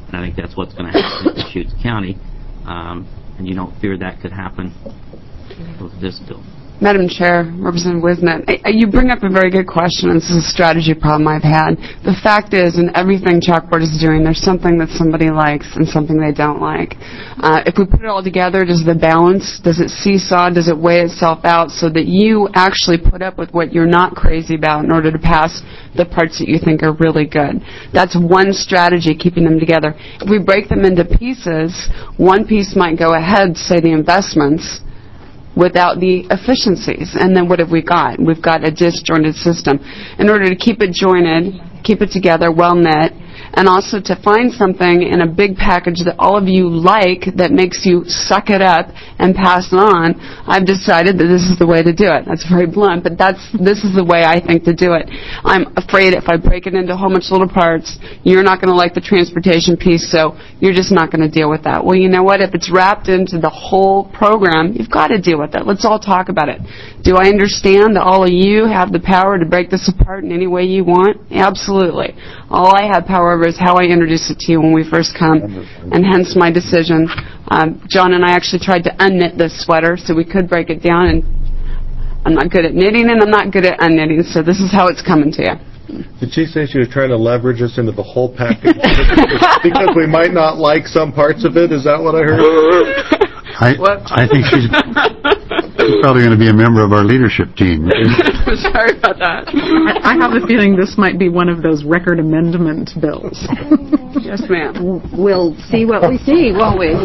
And I think that's what's going to happen in Deschutes County. And you don't fear that could happen with this bill. Madam Chair, Representative Wisnet, you bring up a very good question, and this is a strategy problem I've had. The fact is, in everything Chalkboard is doing, there's something that somebody likes and something they don't like. If we put it all together, does the balance, does it seesaw, does it weigh itself out so that you actually put up with what you're not crazy about in order to pass the parts that you think are really good? That's one strategy, keeping them together. If we break them into pieces, one piece might go ahead, say the investments, without the efficiencies. And then what have we got? We've got a disjointed system. In order to keep it jointed, keep it together, well knit, and also to find something in a big package that all of you like that makes you suck it up and pass it on, I've decided that this is the way to do it. That's very blunt, but this is the way I think to do it. I'm afraid if I break it into a whole bunch of little parts, you're not going to like the transportation piece, so you're just not going to deal with that. Well, you know what? If it's wrapped into the whole program, you've got to deal with it. Let's all talk about it. Do I understand that all of you have the power to break this apart in any way you want? Absolutely. All I have power over is how I introduce it to you when we first come, and hence my decision. John and I actually tried to unknit this sweater so we could break it down, and I'm not good at knitting and I'm not good at unknitting, so this is how it's coming to you. Did she say she was trying to leverage us into the whole package because we might not like some parts of it? Is that what I heard? I think she's probably going to be a member of our leadership team. Sorry about that. I have a feeling this might be one of those record amendment bills. Yes, ma'am. We'll see what we see, won't we?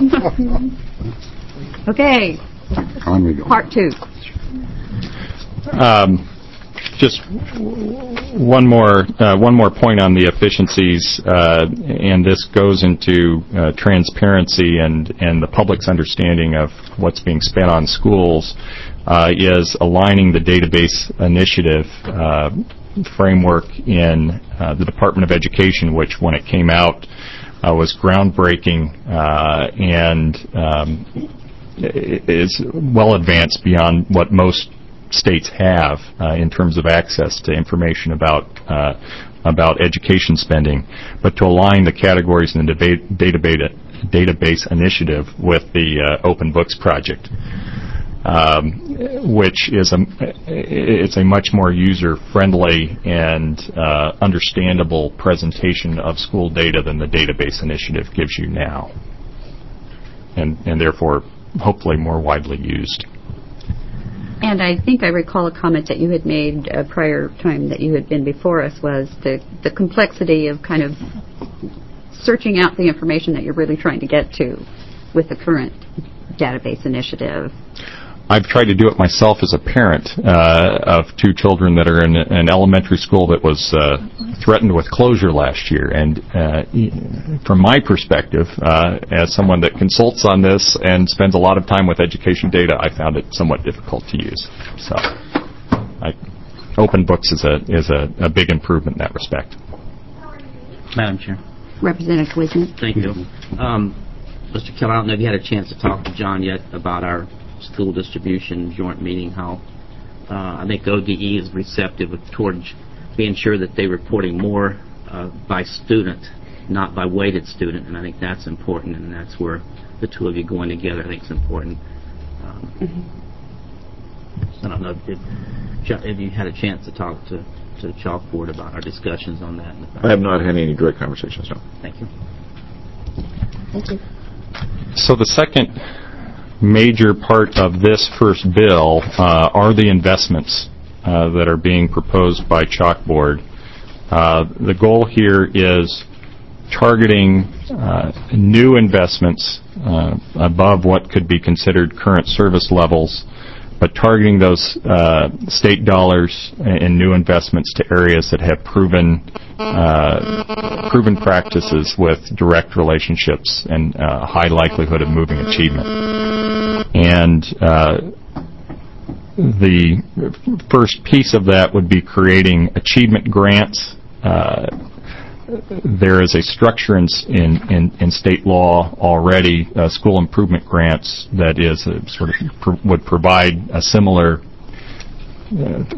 Okay. On we go. Part 2. Just one more point on the efficiencies, and this goes into transparency and the public's understanding of what's being spent on schools, is aligning the database initiative framework in the Department of Education, which when it came out was groundbreaking and is well advanced beyond what most states have in terms of access to information about education spending, but to align the categories in the database initiative with the Open Books Project, which is it's a much more user-friendly and understandable presentation of school data than the database initiative gives you now, and therefore hopefully more widely used. And I think I recall a comment that you had made prior time that you had been before us was the complexity of kind of searching out the information that you're really trying to get to with the current database initiative. I've tried to do it myself as a parent of 2 children that are in an elementary school that was threatened with closure last year. And from my perspective, as someone that consults on this and spends a lot of time with education data, I found it somewhat difficult to use. So Open Books is a big improvement in that respect. Madam Chair. Representative Wisnet. Thank you. Mr. Keller, I don't know if you had a chance to talk to John yet about our school distribution joint meeting, how I think ODE is receptive towards being sure that they're reporting more by student, not by weighted student, and I think that's important, and that's where the two of you going together I think is important. I don't know if you had a chance to talk to Chalkboard about our discussions on that. I have not had any direct conversations, no. Thank you. Thank you. So the second major part of this first bill are the investments that are being proposed by Chalkboard. The goal here is targeting new investments above what could be considered current service levels, but targeting those state dollars in new investments to areas that have proven practices with direct relationships and high likelihood of moving achievement. And the first piece of that would be creating achievement grants. There is a structure in state law already, school improvement grants, that is would provide a similar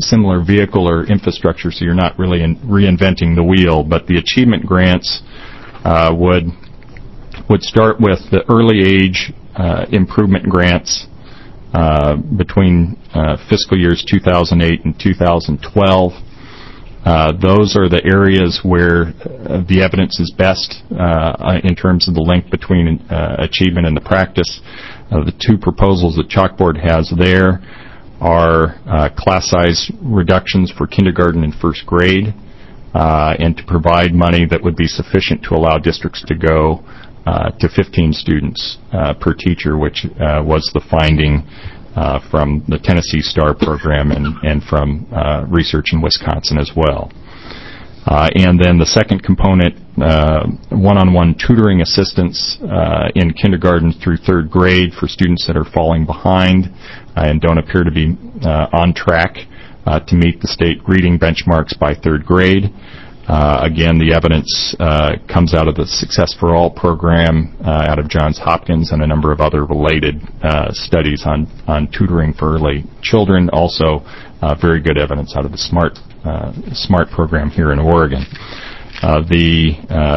vehicle or infrastructure, so you're not really reinventing the wheel. But the achievement grants would start with the early age improvement grants between fiscal years 2008 and 2012. Those are the areas where the evidence is best in terms of the link between achievement and the practice. The two proposals that Chalkboard has there are class size reductions for kindergarten and first grade, and to provide money that would be sufficient to allow districts to go to 15 students per teacher, which was the finding from the Tennessee STAR program and from research in Wisconsin as well. And then the second component, one-on-one tutoring assistance in kindergarten through third grade for students that are falling behind and don't appear to be on track to meet the state reading benchmarks by third grade. Again, the evidence comes out of the Success for All program out of Johns Hopkins and a number of other related studies on tutoring for early children. Also, very good evidence out of the SMART program here in Oregon. The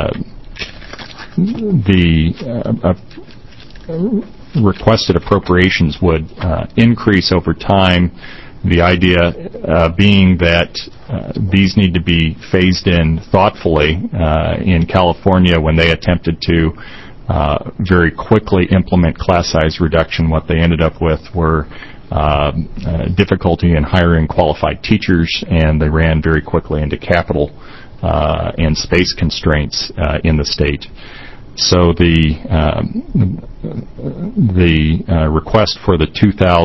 requested appropriations would increase over time. The idea being that these need to be phased in thoughtfully. In California, when they attempted to very quickly implement class size reduction, what they ended up with were difficulty in hiring qualified teachers, and they ran very quickly into capital and space constraints in the state. So the request for the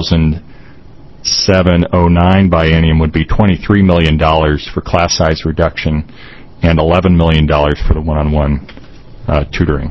2007-09 biennium would be $23 million for class size reduction and $11 million for the one-on-one tutoring.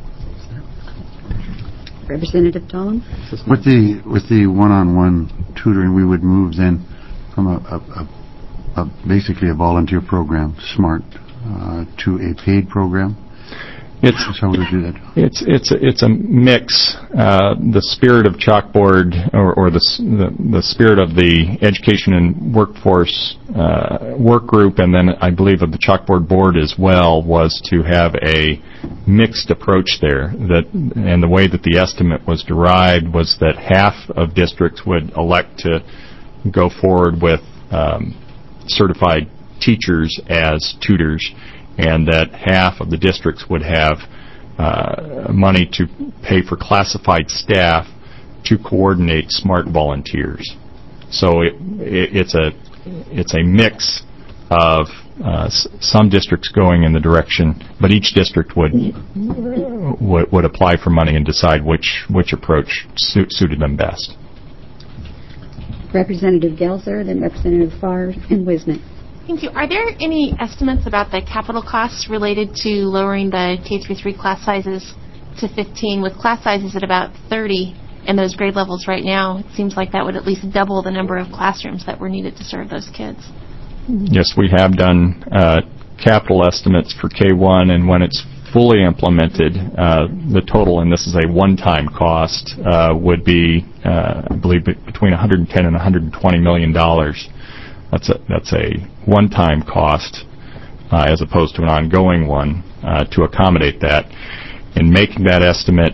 Representative Dahlem? With the one-on-one tutoring, we would move then from basically a volunteer program, SMART, to a paid program. That's how we do that. It's a mix. The spirit of Chalkboard, or the spirit of the Education and Workforce work group, and then I believe of the Chalkboard board as well, was to have a mixed approach there. And the way that the estimate was derived was that half of districts would elect to go forward with certified teachers as tutors, and that half of the districts would have money to pay for classified staff to coordinate SMART volunteers. So it's a mix of some districts going in the direction, but each district would apply for money and decide which approach suited them best. Representative Gelser, then Representative Farr and Wisnick. Thank you. Are there any estimates about the capital costs related to lowering the K-3 class sizes to 15? With class sizes at about 30 and those grade levels right now, it seems like that would at least double the number of classrooms that were needed to serve those kids. Yes, we have done capital estimates for K-1, and when it's fully implemented, the total, and this is a one-time cost, would be, I believe, between $110 and $120 million. That's a one-time cost as opposed to an ongoing one to accommodate that. In making that estimate,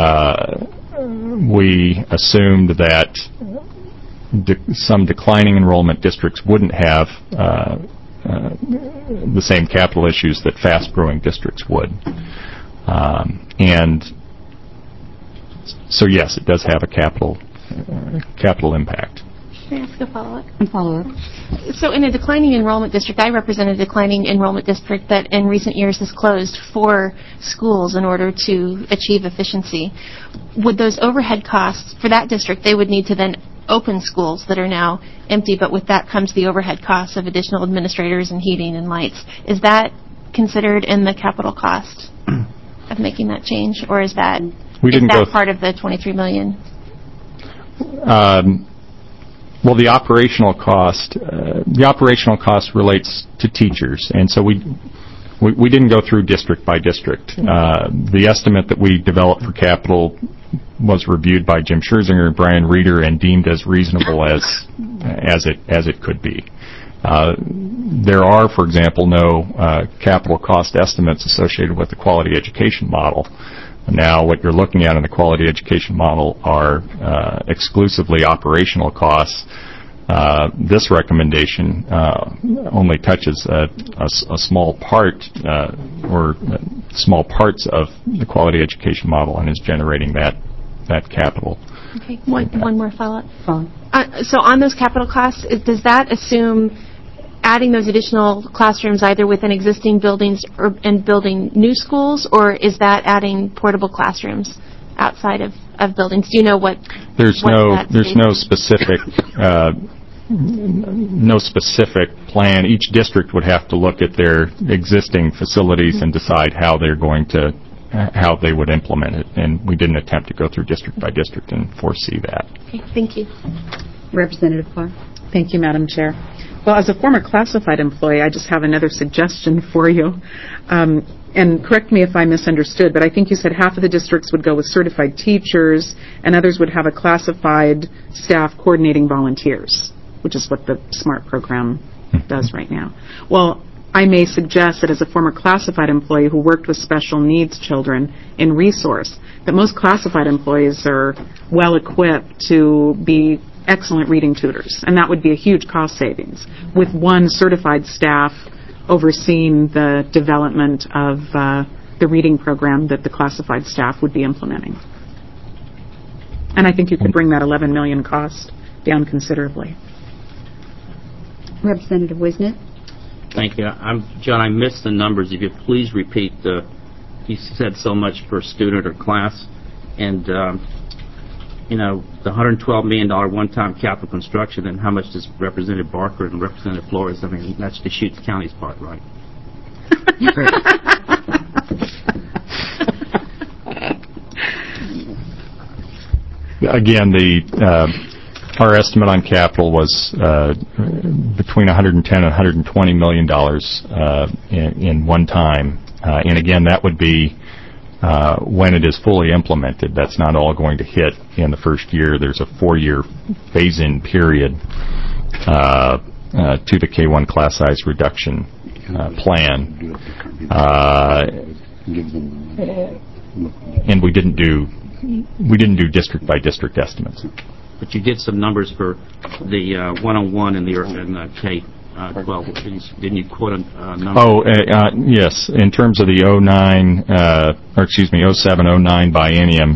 we assumed that some declining enrollment districts wouldn't have the same capital issues that fast-growing districts would. And so, yes, it does have a capital impact. Can I ask a follow-up? So in a declining enrollment district, I represent a declining enrollment district that in recent years has closed 4 schools in order to achieve efficiency. Would those overhead costs for that district, they would need to then open schools that are now empty, but with that comes the overhead costs of additional administrators and heating and lights. Is that considered in the capital cost of making that change, or is that part of the $23 million? Well, the operational cost relates to teachers, and so we didn't go through district by district. The estimate that we developed for capital was reviewed by Jim Scherzinger and Brian Reeder and deemed as reasonable as it could be. There are, for example, no capital cost estimates associated with the quality education model. Now, what you're looking at in the quality education model are exclusively operational costs. This recommendation only touches a small part or small parts of the quality education model and is generating that capital. Okay, one more follow-up. So on those capital costs, does that assume adding those additional classrooms either within existing buildings and building new schools, or is that adding portable classrooms outside of buildings? Do you know what? There's no specific plan. Each district would have to look at their existing facilities and decide how they would implement it. And we didn't attempt to go through district by district and foresee that. Okay, thank you. Representative Clark. Thank you, Madam Chair. Well, as a former classified employee, I just have another suggestion for you. And correct me if I misunderstood, but I think you said half of the districts would go with certified teachers and others would have a classified staff coordinating volunteers, which is what the SMART program does right now. Well, I may suggest that as a former classified employee who worked with special needs children in resource, that most classified employees are well equipped to be excellent reading tutors, and that would be a huge cost savings with one certified staff overseeing the development of the reading program that the classified staff would be implementing. And I think you could bring that $11 million cost down considerably. Representative Wisnett. Thank you. John, I missed the numbers. If you please repeat you said so much per student or class, and the $112 million one-time capital construction, and how much does Representative Barker and Representative Flores, I mean, that's Deschutes County's part, right? Again, our estimate on capital was between $110 and $120 million in one time. And again, that would be when it is fully implemented. That's not all going to hit in the first year. There's a 4-year phase-in period to the K-1 class size reduction plan. And we didn't do district by district estimates. But you did some numbers for the 101 and the K-12. Didn't you quote a number? Yes. In terms of the 07-09 biennium,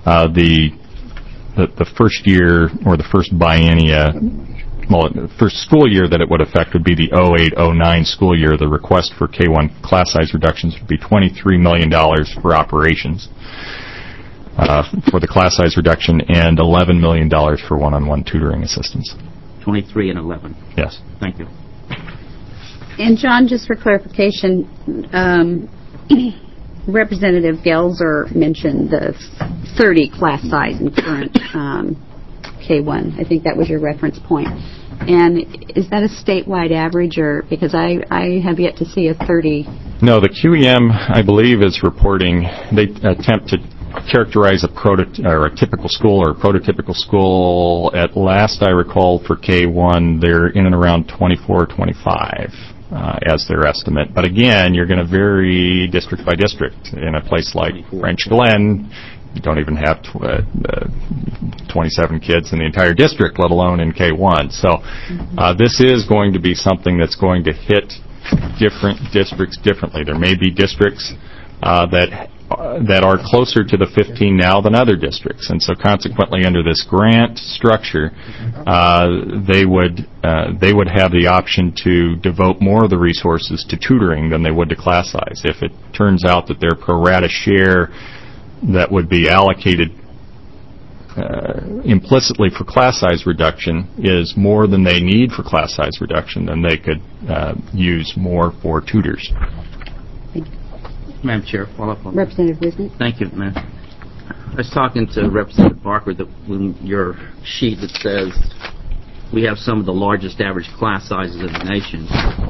the first year or the first biennia, the first school year that it would affect would be the 08-09 school year. The request for K-1 class size reductions would be $23 million for operations. For the class size reduction, and $11 million for one-on-one tutoring assistance. 23 and 11. Yes. Thank you. And John, just for clarification, Representative Gelser mentioned the 30 class size in current K-1. I think that was your reference point. And is that a statewide average, or because I have yet to see a 30? No, the QEM, I believe, is reporting. They attempt to characterize a typical school or a prototypical school. At last I recall for K-1, they're in and around 24 or 25 as their estimate. But again, you're going to vary district by district. In a place like French Glen, you don't even have 27 kids in the entire district, let alone in K-1. So this is going to be something that's going to hit different districts differently. There may be districts that are closer to the 15 now than other districts, and so consequently, under this grant structure, they would have the option to devote more of the resources to tutoring than they would to class size. If it turns out that their pro rata share that would be allocated implicitly for class size reduction is more than they need for class size reduction, then they could use more for tutors. Madam Chair, follow up on Representative Wisnett. Thank you, ma'am. I was talking to Representative Barker that when your sheet that says we have some of the largest average class sizes in the nation.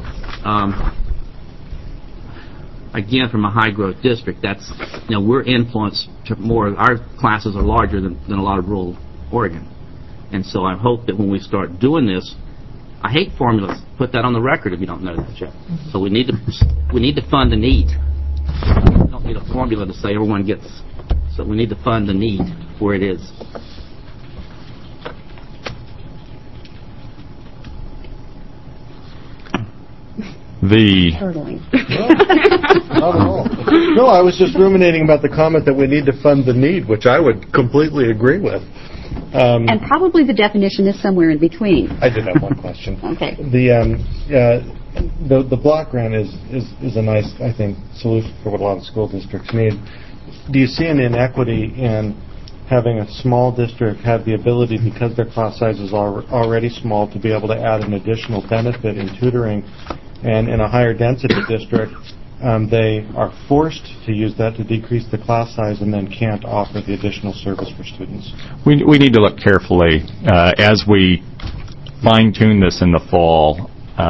Again, from a high growth district, that's we're influenced to more. Our classes are larger than a lot of rural Oregon, and so I hope that when we start doing this, I hate formulas. Put that on the record if you don't know that, Jeff. So we need to fund the need. We don't need a formula to say everyone gets. So we need to fund the need where it is. Not at all. No, I was just ruminating about the comment that we need to fund the need, which I would completely agree with. And probably the definition is somewhere in between. I did have one question. Okay. The block grant is a nice, I think, solution for what a lot of school districts need. Do you see an inequity in having a small district have the ability, because their class sizes are already small, to be able to add an additional benefit in tutoring, and in a higher density district, they are forced to use that to decrease the class size and then can't offer the additional service for students? We need to look carefully as we fine-tune this in the fall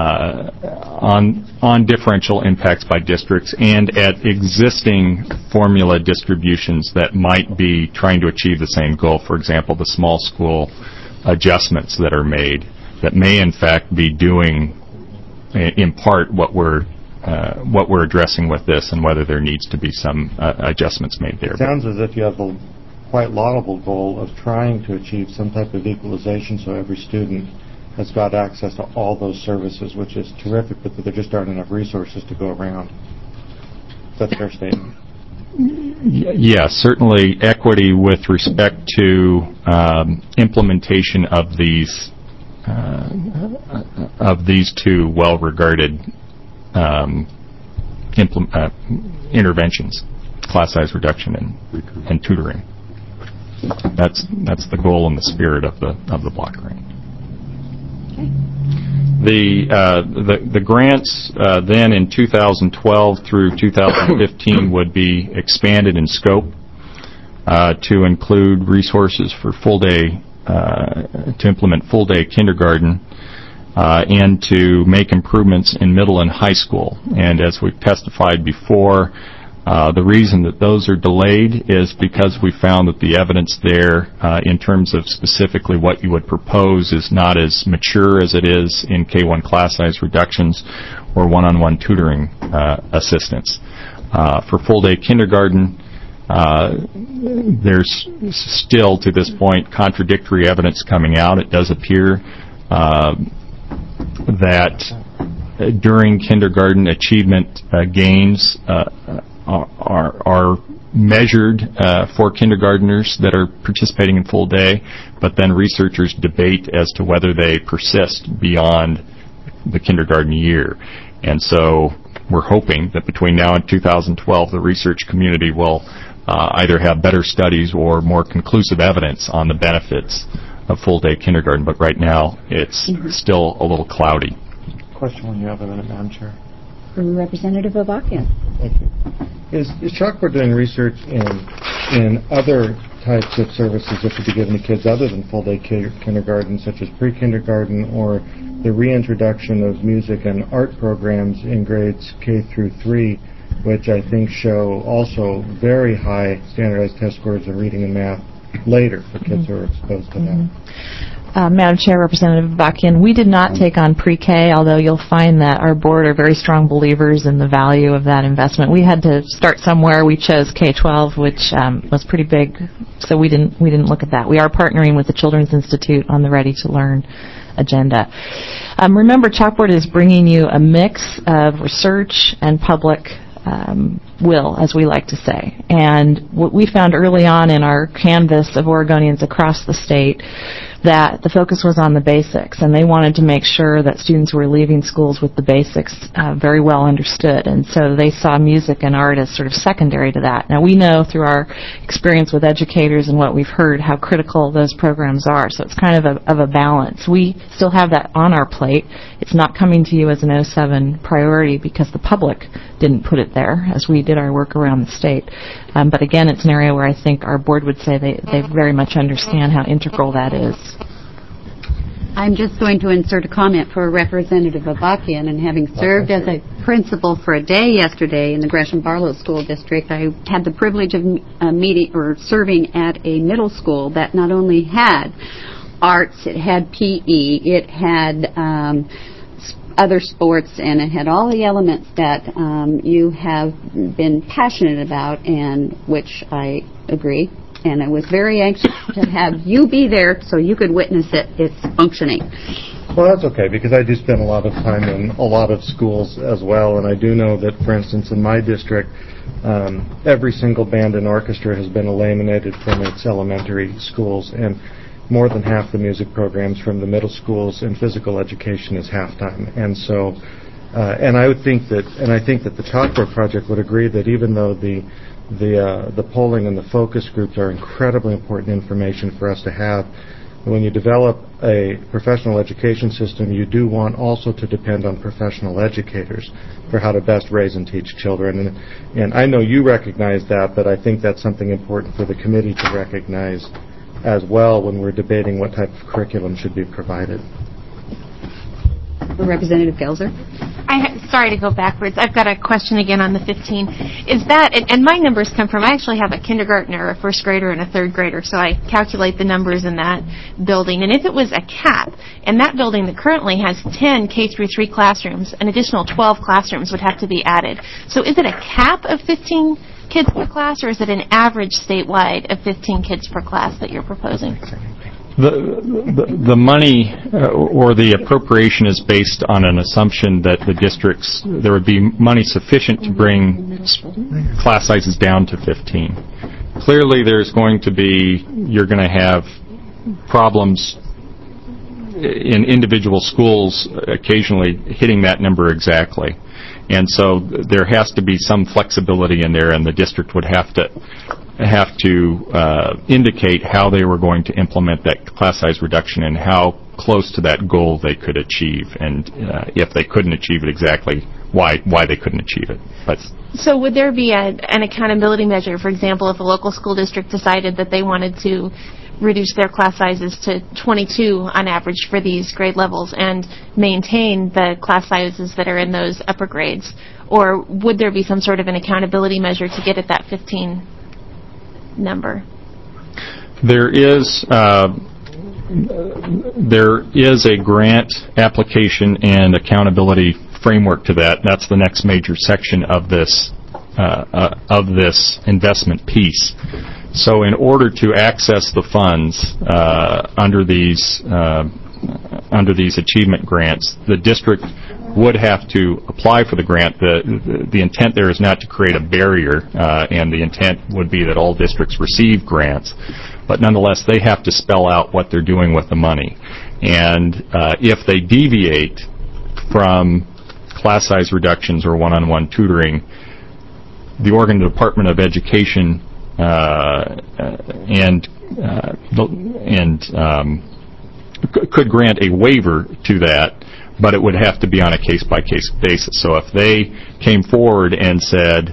on differential impacts by districts and at existing formula distributions that might be trying to achieve the same goal. For example, the small school adjustments that are made that may in fact be doing in part what we're addressing with this, and whether there needs to be some adjustments made there. It sounds as if you have a quite laudable goal of trying to achieve some type of equalization so every student has got access to all those services, which is terrific, but there just aren't enough resources to go around. That's a fair statement. Yes, certainly equity with respect to implementation of these two well-regarded interventions, class size reduction and tutoring. That's the goal and the spirit of the block grant. The grants then in 2012 through 2015 would be expanded in scope to include resources for full-day to implement full-day kindergarten and to make improvements in middle and high school. And as we've testified before, the reason that those are delayed is because we found that the evidence there in terms of specifically what you would propose is not as mature as it is in K-1 class size reductions or one-on-one tutoring assistance. For full-day kindergarten, there's still, to this point, contradictory evidence coming out. It does appear that during kindergarten, achievement gains are measured for kindergartners that are participating in full day, but then researchers debate as to whether they persist beyond the kindergarten year. And so we're hoping that between now and 2012, the research community will either have better studies or more conclusive evidence on the benefits of full-day kindergarten. But right now, it's still a little cloudy. Question when you have a minute, Madam Chair. Representative Avakian. Thank you. Is Chalkboard doing research in other types of services that could be given to kids other than full-day kindergarten, such as pre-kindergarten, or the reintroduction of music and art programs in grades K through 3, which I think show also very high standardized test scores in reading and math later for kids who are exposed to that? Madam Chair, Representative Avakian, we did not take on pre-K, although you'll find that our board are very strong believers in the value of that investment. We had to start somewhere. We chose K-12, which was pretty big, so we didn't look at that. We are partnering with the Children's Institute on the Ready to Learn agenda. Remember, Chalkboard is bringing you a mix of research and public will, as we like to say. And what we found early on in our canvas of Oregonians across the state, that the focus was on the basics, and they wanted to make sure that students were leaving schools with the basics very well understood. And so they saw music and art as sort of secondary to that. Now, we know through our experience with educators and what we've heard how critical those programs are. So it's kind of a balance. We still have that on our plate. It's not coming to you as an 07 priority because the public didn't put it there as we did our work around the state. But again, it's an area where I think our board would say they very much understand how integral that is. I'm just going to insert a comment for Representative Avakian, and having served as a principal for a day yesterday in the Gresham Barlow School District, I had the privilege of serving at a middle school that not only had arts, it had PE, it had other sports, and it had all the elements that you have been passionate about, and which I agree. And I was very anxious to have you be there so you could witness its functioning. Well, that's okay, because I do spend a lot of time in a lot of schools as well, and I do know that, for instance, in my district, every single band and orchestra has been eliminated from its elementary schools, and more than half the music programs from the middle schools and physical education is halftime. And so, and I think that the Chalkboard Project would agree that even though the polling and the focus groups are incredibly important information for us to have, when you develop a professional education system, you do want also to depend on professional educators for how to best raise and teach children. And I know you recognize that, but I think that's something important for the committee to recognize as well when we're debating what type of curriculum should be provided. Representative Gelser? Sorry to go backwards. I've got a question again on the 15. Is that, and my numbers come from, I actually have a kindergartner, a first grader, and a third grader, so I calculate the numbers in that building. And if it was a cap, and that building that currently has 10 K-3 classrooms, an additional 12 classrooms would have to be added. So is it a cap of 15 kids per class, or is it an average statewide of 15 kids per class that you're proposing? The money or the appropriation is based on an assumption that the districts, there would be money sufficient to bring class sizes down to 15. Clearly there's going to be, you're going to have problems in individual schools occasionally hitting that number exactly. And so there has to be some flexibility in there, and the district would have to indicate how they were going to implement that class size reduction and how close to that goal they could achieve, and if they couldn't achieve it exactly, why they couldn't achieve it. So would there be an accountability measure? For example, if a local school district decided that they wanted to reduce their class sizes to 22 on average for these grade levels and maintain the class sizes that are in those upper grades, or would there be some sort of an accountability measure to get at that 15 number? There is a grant application and accountability framework to that. That's the next major section of this investment piece. So in order to access the funds under these achievement grants, the district would have to apply for the grant. The intent there is not to create a barrier, and the intent would be that all districts receive grants, but nonetheless they have to spell out what they're doing with the money. And if they deviate from class size reductions or one-on-one tutoring, the Oregon Department of Education could grant a waiver to that, but it would have to be on a case-by-case basis. So if they came forward and said,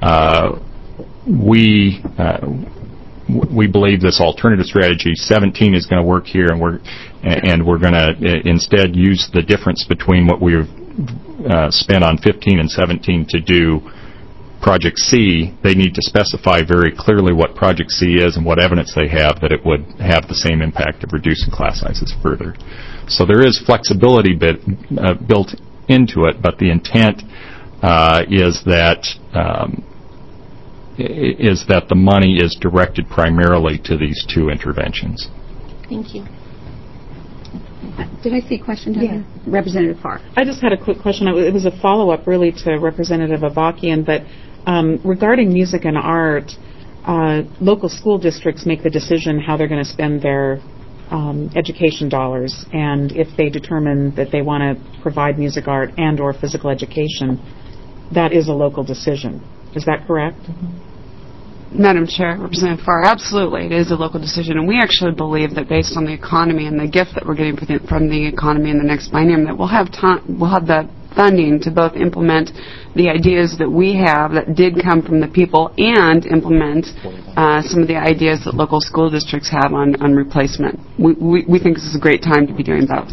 we believe this alternative strategy 17 is going to work here, and we're going to instead use the difference between what we've spent on 15 and 17 to do Project C, they need to specify very clearly what Project C is and what evidence they have that it would have the same impact of reducing class sizes further. So there is flexibility built into it, but the intent is that the money is directed primarily to these two interventions. Thank you. Did I see a question down there? Representative Farr. I just had a quick question. It was a follow-up really to Representative Avakian, but regarding music and art, local school districts make the decision how they're going to spend their education dollars, and if they determine that they want to provide music, art, and or physical education, that is a local decision. Is that correct? Mm-hmm. Madam Chair, Representative Farr, absolutely, it is a local decision, and we actually believe that based on the economy and the gift that we're getting from the economy in the next biennium, that we'll have the funding to both implement the ideas that we have that did come from the people and implement some of the ideas that local school districts have on replacement. We think this is a great time to be doing both.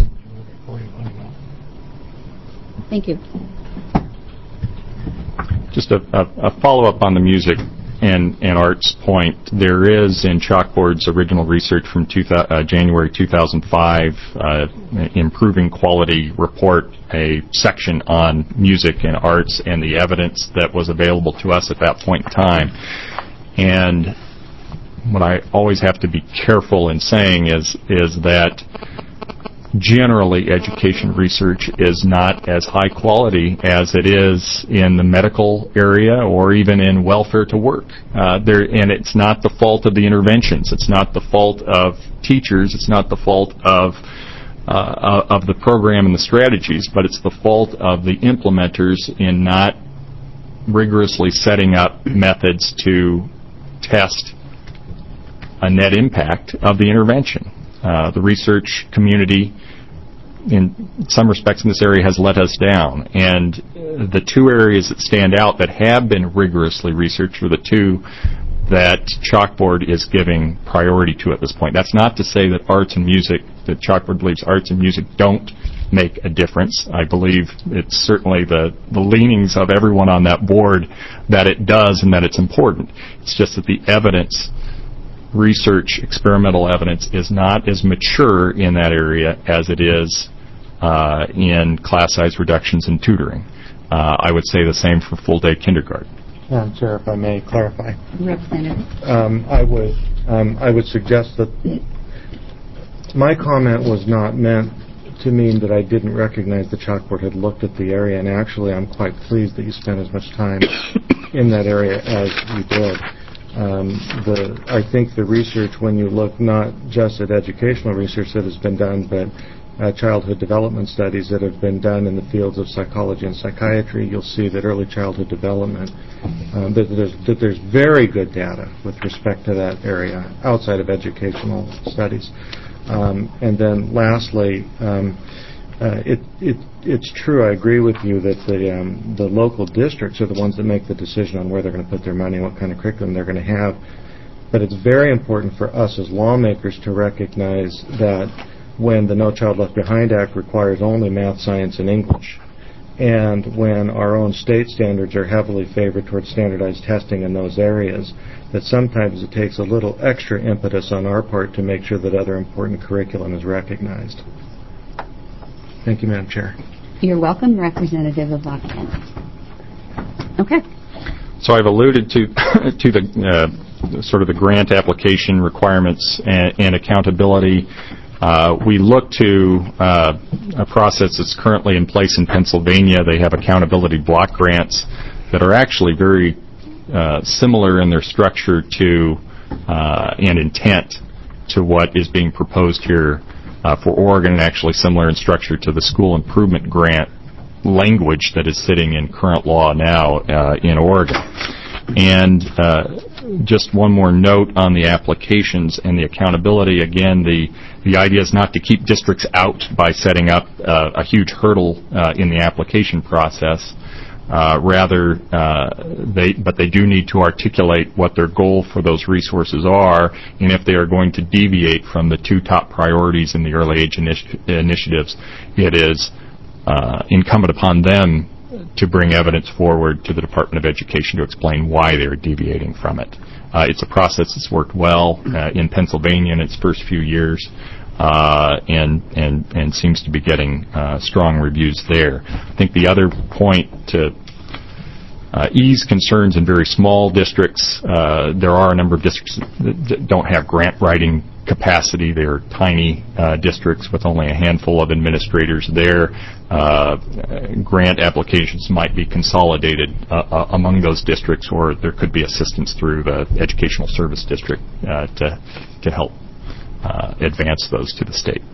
Thank you. Just a follow-up on the music and Art's point, there is in Chalkboard's original research from January 2005, Improving Quality Report, a section on music and arts and the evidence that was available to us at that point in time. And what I always have to be careful in saying is that generally education research is not as high quality as it is in the medical area or even in welfare to work. And it's not the fault of the interventions. It's not the fault of teachers. It's not the fault of the program and the strategies, but it's the fault of the implementers in not rigorously setting up methods to test a net impact of the intervention. The research community, in some respects in this area, has let us down. And the two areas that stand out that have been rigorously researched are the two that Chalkboard is giving priority to at this point. That's not to say that arts and music, that Chalkboard believes arts and music don't make a difference. I believe it's certainly the leanings of everyone on that board that it does and that it's important. It's just that the evidence, research, experimental evidence, is not as mature in that area as it is in class size reductions and tutoring. I would say the same for full-day kindergarten. Madam Chair, if I may clarify. Representative. I would suggest that my comment was not meant to mean that I didn't recognize the Chalkboard had looked at the area, and actually I'm quite pleased that you spent as much time in that area as you did. I think the research, when you look not just at educational research that has been done, but childhood development studies that have been done in the fields of psychology and psychiatry, you'll see that early childhood development, that there's very good data with respect to that area outside of educational studies. And then lastly, it's true, I agree with you that the local districts are the ones that make the decision on where they're going to put their money and what kind of curriculum they're going to have. But it's very important for us as lawmakers to recognize that when the No Child Left Behind Act requires only math, science, and English, and when our own state standards are heavily favored towards standardized testing in those areas, that sometimes it takes a little extra impetus on our part to make sure that other important curriculum is recognized. Thank you, Madam Chair. You're welcome, Representative of Lockton. Okay. So I've alluded to the sort of the grant application requirements and accountability. We look to a process that's currently in place in Pennsylvania. They have accountability block grants that are actually very similar in their structure to and intent to what is being proposed here for Oregon, and actually similar in structure to the school improvement grant language that is sitting in current law now in Oregon. And just one more note on the applications and the accountability. Again, the idea is not to keep districts out by setting up a huge hurdle in the application process. Rather, they do need to articulate what their goal for those resources are, and if they are going to deviate from the two top priorities in the early age initiatives, it is incumbent upon them to bring evidence forward to the Department of Education to explain why they're deviating from it. It's a process that's worked well in Pennsylvania in its first few years, and seems to be getting strong reviews there. I think the other point to ease concerns in very small districts, there are a number of districts that don't have grant writing capacity. They're tiny districts with only a handful of administrators there. Grant applications might be consolidated among those districts, or there could be assistance through the Educational Service District to help advance those to the state.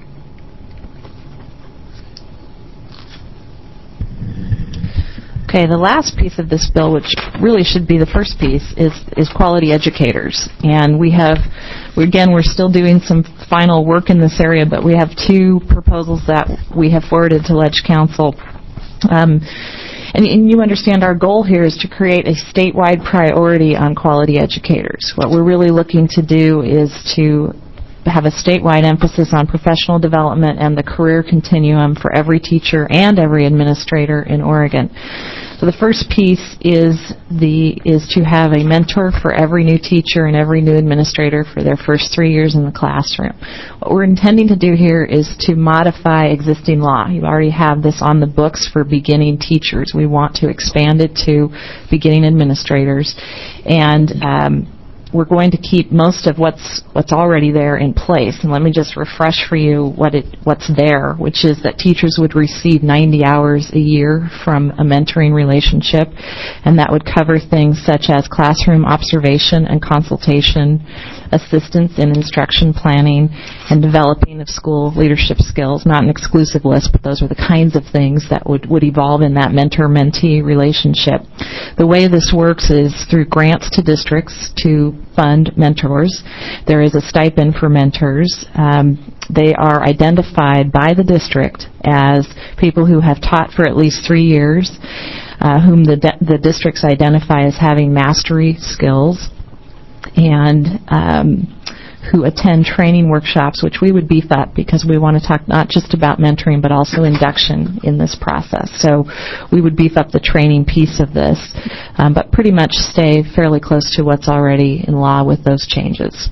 Okay, the last piece of this bill, which really should be the first piece, is quality educators. And we're still doing some final work in this area, but we have two proposals that we have forwarded to Ledge Council. And you understand our goal here is to create a statewide priority on quality educators. What we're really looking to do is to have a statewide emphasis on professional development and the career continuum for every teacher and every administrator in Oregon. So the first piece is to have a mentor for every new teacher and every new administrator for their first 3 years in the classroom. What we're intending to do here is to modify existing law. You already have this on the books for beginning teachers. We want to expand it to beginning administrators, and we're going to keep most of what's already there in place. And let me just refresh for you what's there, which is that teachers would receive 90 hours a year from a mentoring relationship, and that would cover things such as classroom observation and consultation, assistance in instruction planning, and developing of school leadership skills. Not an exclusive list, but those are the kinds of things that would evolve in that mentor-mentee relationship. The way this works is through grants to districts to fund mentors. There is a stipend for mentors. They are identified by the district as people who have taught for at least 3 years, whom the districts identify as having mastery skills, and who attend training workshops, which we would beef up because we want to talk not just about mentoring but also induction in this process. So we would beef up the training piece of this, but pretty much stay fairly close to what's already in law with those changes.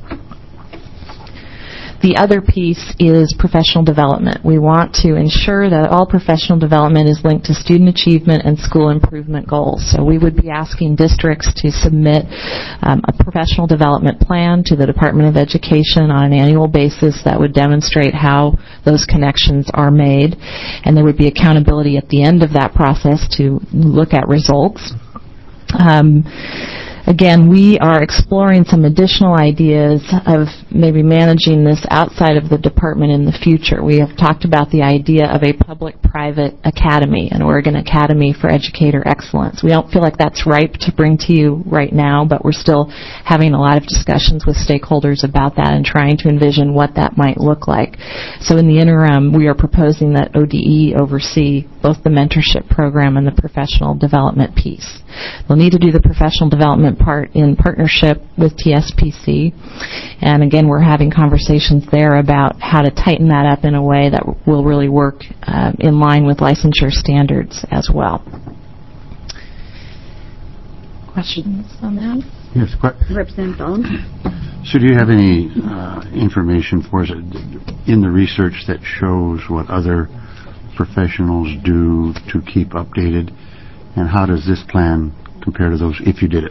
The other piece is professional development. We want to ensure that all professional development is linked to student achievement and school improvement goals. So we would be asking districts to submit a professional development plan to the Department of Education on an annual basis that would demonstrate how those connections are made. And there would be accountability at the end of that process to look at results. Again, we are exploring some additional ideas of maybe managing this outside of the department in the future. We have talked about the idea of a public-private academy, an Oregon Academy for Educator Excellence. We don't feel like that's ripe to bring to you right now, but we're still having a lot of discussions with stakeholders about that and trying to envision what that might look like. So in the interim, we are proposing that ODE oversee both the mentorship program and the professional development piece. They'll need to do the professional development part in partnership with TSPC. And again, we're having conversations there about how to tighten that up in a way that will really work in line with licensure standards as well. Questions on that? Yes, Representative Dahlem. So do you have any information for us in the research that shows what other professionals do to keep updated? And how does this plan compare to those if you did it?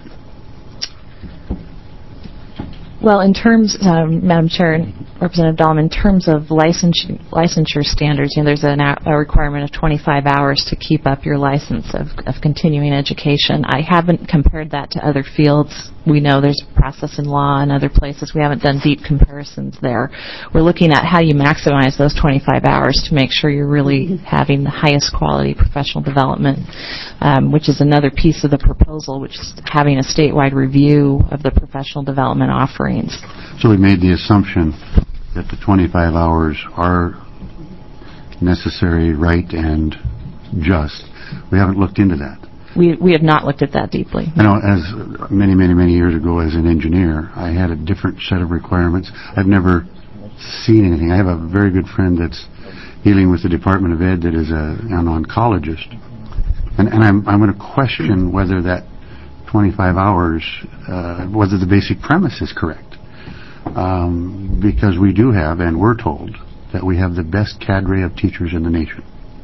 Well, in terms, Madam Chair and Representative Dahlem, in terms of licensure standards, there's a requirement of 25 hours to keep up your license of continuing education. I haven't compared that to other fields. We know there's a process in law and other places. We haven't done deep comparisons there. We're looking at how you maximize those 25 hours to make sure you're really having the highest quality professional development, which is another piece of the proposal, which is having a statewide review of the professional development offerings. So we made the assumption that the 25 hours are necessary, right, and just. We haven't looked into that. We have not looked at that deeply. I know, as many years ago as an engineer, I had a different set of requirements. I've never seen anything. I have a very good friend that's dealing with the Department of Ed that is an oncologist. And I'm going to question whether that 25 hours, whether the basic premise is correct. Because we do have, and we're told, that we have the best cadre of teachers in the nation.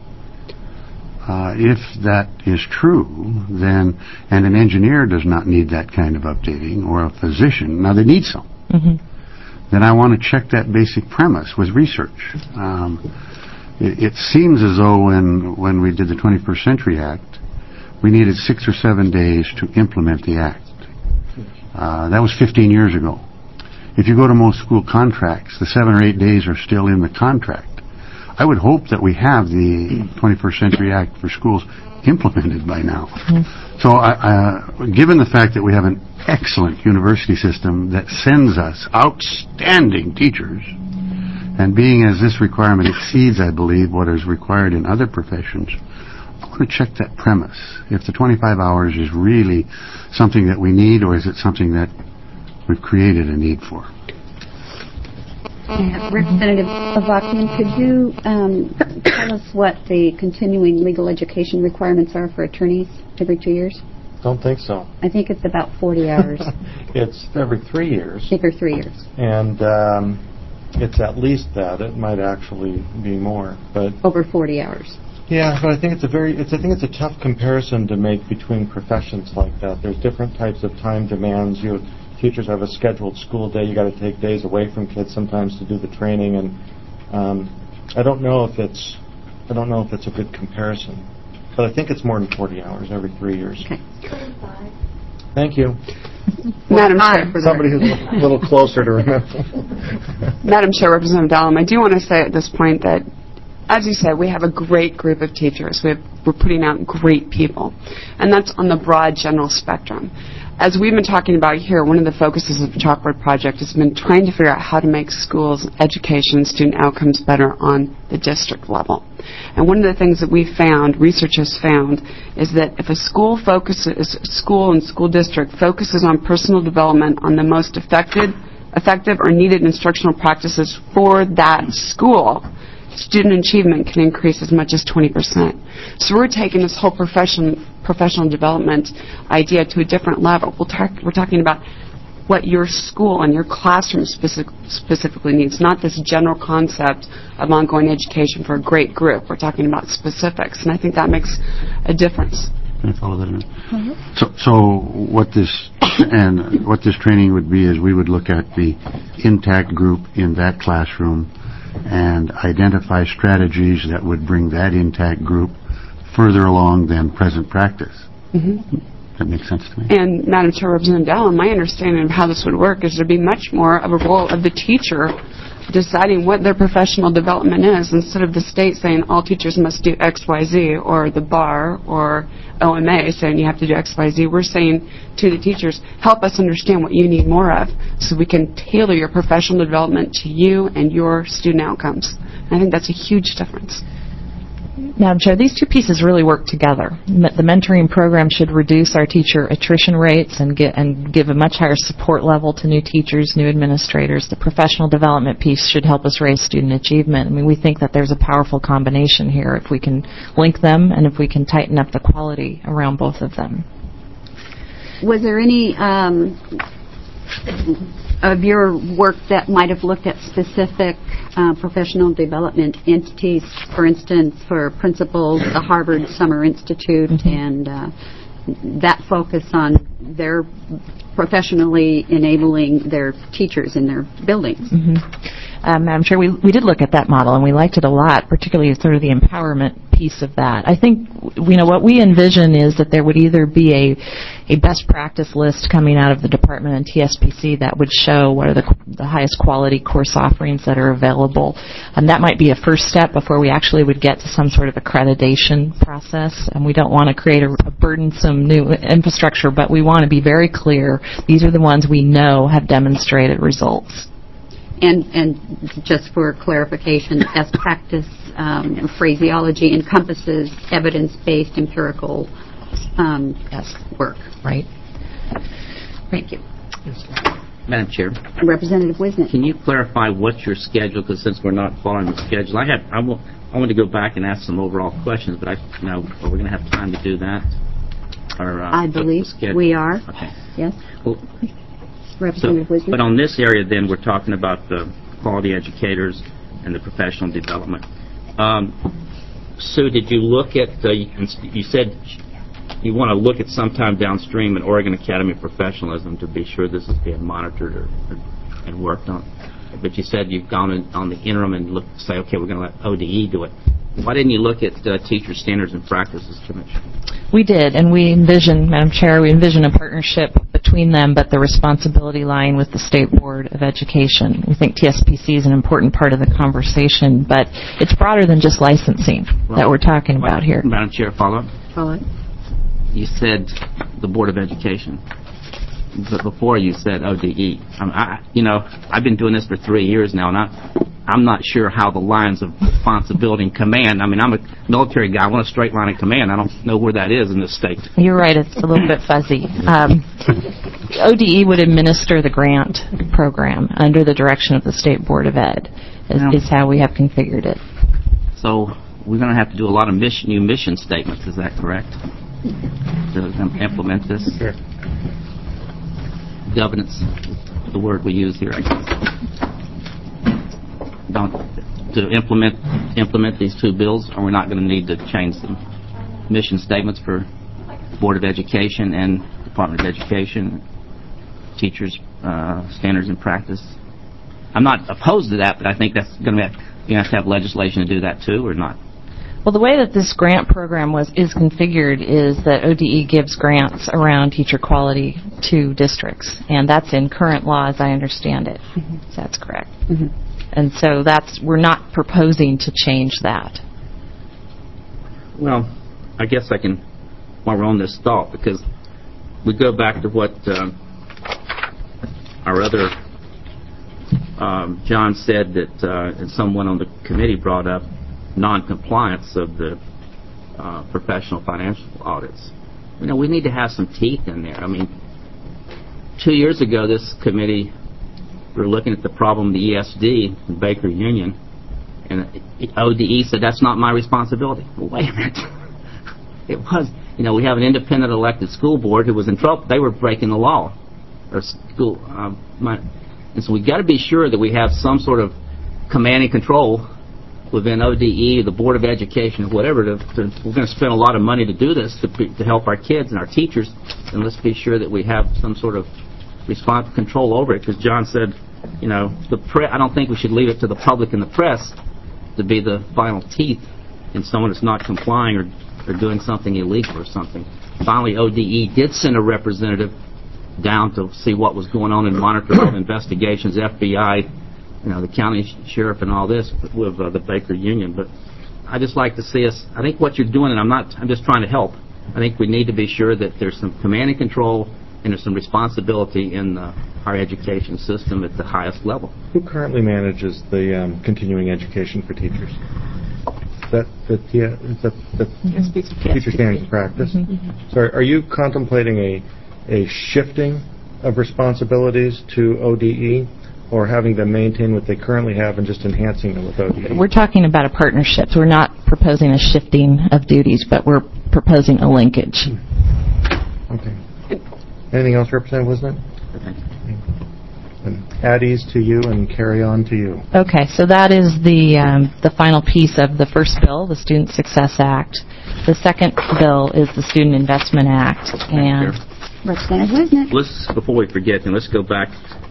If that is true, then, and an engineer does not need that kind of updating, or a physician, now they need some, then I want to check that basic premise with research. It seems as though when we did the 21st Century Act, we needed 6 or 7 days to implement the act. That was 15 years ago. If you go to most school contracts, the 7 or 8 days are still in the contract. I would hope that we have the 21st Century Act for schools implemented by now. So given the fact that we have an excellent university system that sends us outstanding teachers, and being as this requirement exceeds, I believe, what is required in other professions, I want to check that premise. If the 25 hours is really something that we need, or is it something that we've created a need for? Representative Avakian, could you tell us what the continuing legal education requirements are for attorneys every 2 years? Don't think so. I think it's about 40 hours. It's every 3 years. Every 3 years. And it's at least that. It might actually be more, but over 40 hours. Yeah, but I think it's a tough comparison to make between professions like that. There's different types of time demands. Teachers have a scheduled school day. You got to take days away from kids sometimes to do the training, and I don't know if it's a good comparison. But I think it's more than 40 hours every 3 years. Okay. Thank you. Madam Chair. Somebody who's a little closer to remember. Madam Chair, Representative Dallum, I do want to say at this point that, as you said, we have a great group of teachers. We're putting out great people. And that's on the broad general spectrum. As we've been talking about here, one of the focuses of the Chalkboard Project has been trying to figure out how to make schools, education, student outcomes better on the district level. And one of the things that we found, research has found, is that if a school and school district focuses on personal development on the most effective or needed instructional practices for that school, student achievement can increase as much as 20%. So we're taking this whole professional development idea to a different level. We're talking about what your school and your classroom specifically needs, not this general concept of ongoing education for a great group. We're talking about specifics, and I think that makes a difference. Can I follow that in? Mm-hmm. So what this training would be is we would look at the intact group in that classroom and identify strategies that would bring that intact group further along than present practice. Mm-hmm. That makes sense to me. And Madam Chair, Representative Dallum, my understanding of how this would work is there'd be much more of a role of the teacher deciding what their professional development is, instead of the state saying all teachers must do X, Y, Z, or the bar or OMA saying you have to do X, Y, Z. We're saying to the teachers, help us understand what you need more of so we can tailor your professional development to you and your student outcomes. And I think that's a huge difference. Madam Chair, these two pieces really work together. The mentoring program should reduce our teacher attrition rates and give a much higher support level to new teachers, new administrators. The professional development piece should help us raise student achievement. I mean, we think that there's a powerful combination here if we can link them and if we can tighten up the quality around both of them. Was there any of your work that might have looked at specific professional development entities, for instance, for principals, the Harvard Summer Institute, and that focus on their professionally enabling their teachers in their buildings? Madam Chair, we did look at that model, and we liked it a lot, particularly sort of the empowerment piece of that. I think, what we envision is that there would either be a best practice list coming out of the department and TSPC that would show what are the highest quality course offerings that are available. And that might be a first step before we actually would get to some sort of accreditation process. And we don't want to create a burdensome new infrastructure, but we want to be very clear. These are the ones we know have demonstrated results. And just for clarification, best practice phraseology encompasses evidence-based empirical work. Right. Thank you. Madam Chair. Representative Wisnick. Can you clarify what's your schedule? Because since we're not following the schedule, I want to go back and ask some overall questions, but are we going to have time to do that? Or, I believe we are. Okay. Yes. Well, Representative Wisnick. But on this area, then, we're talking about the quality educators and the professional development. Sue, did you look at, you said you want to look at sometime downstream in Oregon Academy of Professionalism to be sure this is being monitored and worked on. But you said you've gone on the interim and say, okay, we're going to let ODE do it. Why didn't you look at Teacher Standards and Practices Commission? We did, and we envision, Madam Chair, a partnership between them, but the responsibility lying with the State Board of Education. We think TSPC is an important part of the conversation, but it's broader than just licensing that we're talking about here. Madam Chair, follow-up? Follow-up. You said the Board of Education, but before you said ODE. I've been doing this for 3 years now, and I'm not sure how the lines of responsibility and command. I mean, I'm a military guy. I want a straight line of command. I don't know where that is in this state. You're right. It's a little bit fuzzy. ODE would administer the grant program under the direction of the State Board of Ed, is how we have configured it. So we're going to have to do a lot of new mission statements, is that correct? To implement this? Sure. Governance, the word we use here, I guess. To implement these two bills, or we're not going to need to change the mission statements for Board of Education and Department of Education, teachers' standards and practice. I'm not opposed to that, but I think that's going to you have to have legislation to do that too, or not? Well, the way that this grant program is configured is that ODE gives grants around teacher quality to districts, and that's in current law as I understand it. Mm-hmm. So that's correct. Mm-hmm. And so we're not proposing to change that. Well, I guess I can, while we're on this thought, because we go back to what our other John said that, and someone on the committee brought up, non-compliance of the professional financial audits. We need to have some teeth in there. I mean, 2 years ago, this committee, we were looking at the problem of the ESD, the Baker Union, and ODE said, that's not my responsibility. Well, wait a minute. It was. We have an independent elected school board who was in trouble. They were breaking the law. And so we've got to be sure that we have some sort of command and control within ODE, the Board of Education, whatever. We're going to spend a lot of money to do this to help our kids and our teachers, and let's be sure that we have some sort of response control over it. Because John said, I don't think we should leave it to the public and the press to be the final teeth in someone that's not complying or doing something illegal or something. Finally, ODE did send a representative down to see what was going on and monitor investigations, FBI, the county sheriff and all this with the Baker Union. But I just like to see us, I think what you're doing, and I'm just trying to help, I think we need to be sure that there's some command and control and there's some responsibility in our education system at the highest level. Who currently manages the continuing education for teachers? Is that teacher standards and practice? Mm-hmm. So are you contemplating a shifting of responsibilities to ODE, or having them maintain what they currently have and just enhancing them with ODE? We're talking about a partnership. So we're not proposing a shifting of duties, but we're proposing a linkage. Okay. Anything else, Representative Wisnet? And at ease to you and carry on to you. Okay, so that is the final piece of the first bill, the Student Success Act. The second bill is the Student Investment Act. And Representative Wisnet. Before we forget, let's go back.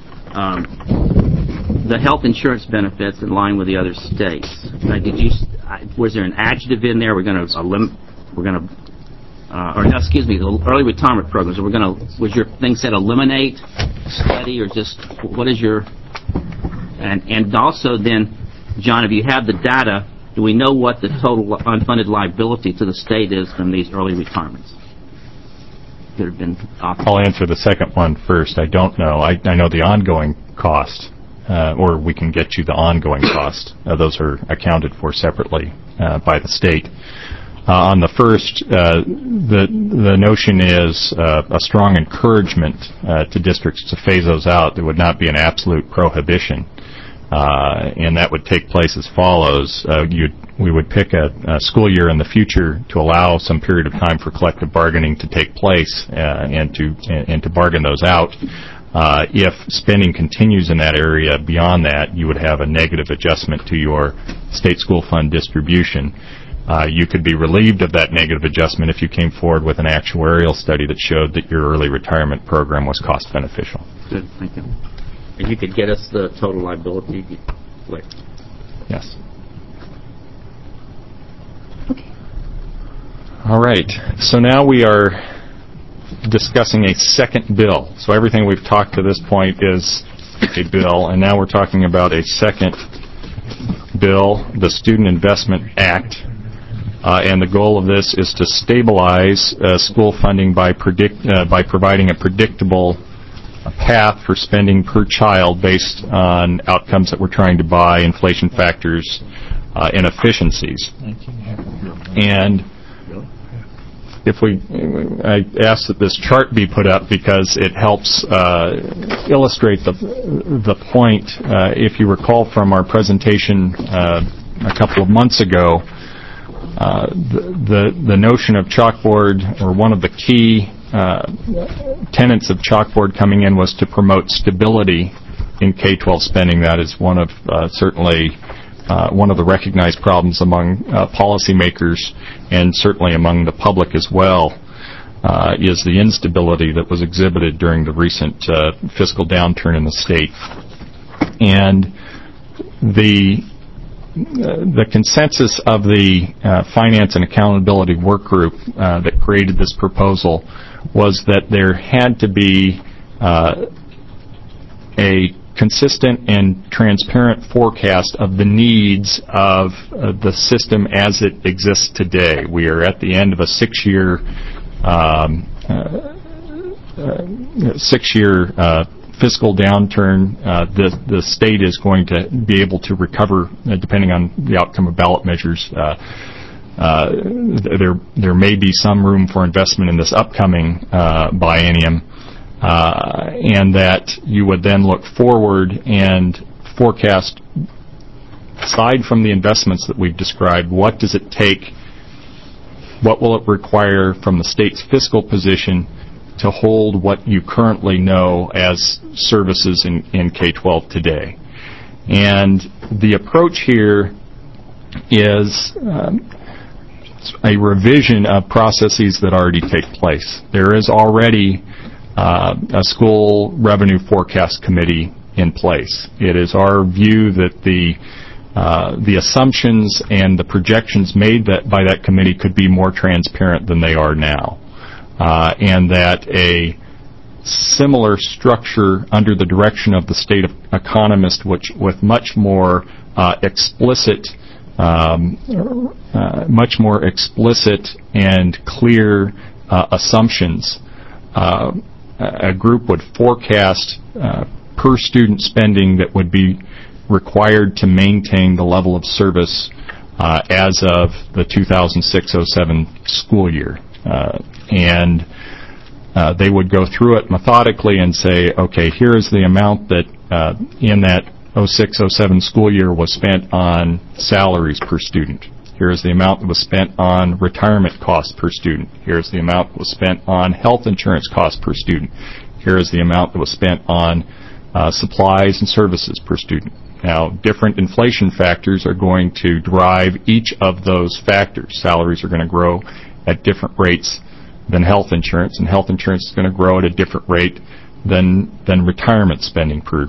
The health insurance benefits in line with the other states. Was there an adjective in there? The early retirement programs. Was your thing said eliminate, study, or just what is your? And also then, John, if you have the data, do we know what the total unfunded liability to the state is from these early retirements? I'll answer the second one first. I don't know. I know the ongoing cost, or we can get you the ongoing cost. Those are accounted for separately by the state. On the first, the notion is a strong encouragement to districts to phase those out. There would not be an absolute prohibition. And that would take place as follows. We would pick a school year in the future to allow some period of time for collective bargaining to take place and to bargain those out. If spending continues in that area beyond that, you would have a negative adjustment to your state school fund distribution. You could be relieved of that negative adjustment if you came forward with an actuarial study that showed that your early retirement program was cost beneficial. Good, thank you. And you could get us the total liability? Yes. Okay. All right. So now we are discussing a second bill. So everything we've talked to this point is a bill, and now we're talking about a second bill, the Student Investment Act. And the goal of this is to stabilize school funding by providing a predictable path for spending per child based on outcomes that we're trying to buy, inflation factors, and efficiencies. And I ask that this chart be put up because it helps illustrate the point. If you recall from our presentation a couple of months ago, the notion of chalkboard, or one of the key tenets of chalkboard coming in, was to promote stability in K-12 spending. That is one of certainly one of the recognized problems among policymakers, and certainly among the public as well, is the instability that was exhibited during the recent fiscal downturn in the state. And the consensus of the Finance and Accountability Work Group that created this proposal was that there had to be a consistent and transparent forecast of the needs of the system as it exists today. We are at the end of a six-year fiscal downturn. The state is going to be able to recover, depending on the outcome of ballot measures. There may be some room for investment in this upcoming biennium, and that you would then look forward and forecast, aside from the investments that we've described, what does it take, what will it require from the state's fiscal position to hold what you currently know as services in K-12 today. And the approach here is a revision of processes that already take place. There is already a school revenue forecast committee in place. It is our view that the assumptions and the projections made by that committee could be more transparent than they are now, and that a similar structure under the direction of the state economist, which with much more explicit and clear assumptions, a group would forecast per student spending that would be required to maintain the level of service as of the 2006-07 school year. And they would go through it methodically and say, okay, here is the amount that in that 06-07 school year was spent on salaries per student. Here is the amount that was spent on retirement costs per student. Here is the amount that was spent on health insurance costs per student. Here is the amount that was spent on supplies and services per student. Now, different inflation factors are going to drive each of those factors. Salaries are going to grow at different rates than health insurance, and health insurance is going to grow at a different rate than retirement spending per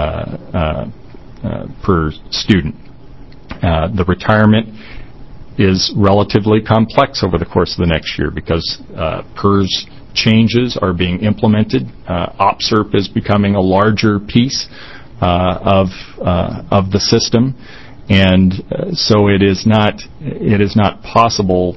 student. The retirement is relatively complex over the course of the next year because PERS changes are being implemented. OPSERP is becoming a larger piece of the system, and so it is not possible.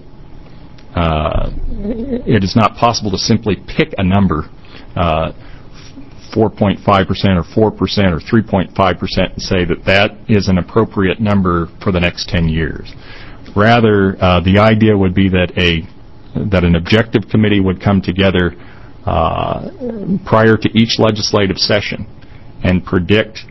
It is not possible to simply pick a number, 4.5% or 4% or 3.5%, and say that is an appropriate number for the next 10 years. Rather, the idea would be that an objective committee would come together prior to each legislative session and predict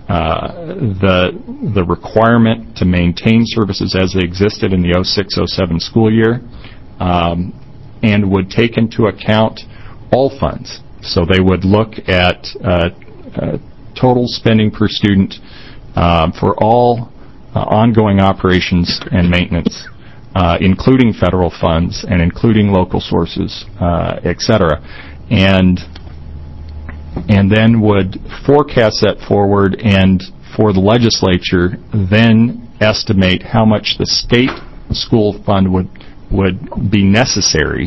the requirement to maintain services as they existed in the 06-07 school year, and would take into account all funds. So they would look at total spending per student for all ongoing operations and maintenance, including federal funds and including local sources, etc., and then would forecast that forward, and for the legislature then estimate how much the state school fund would be necessary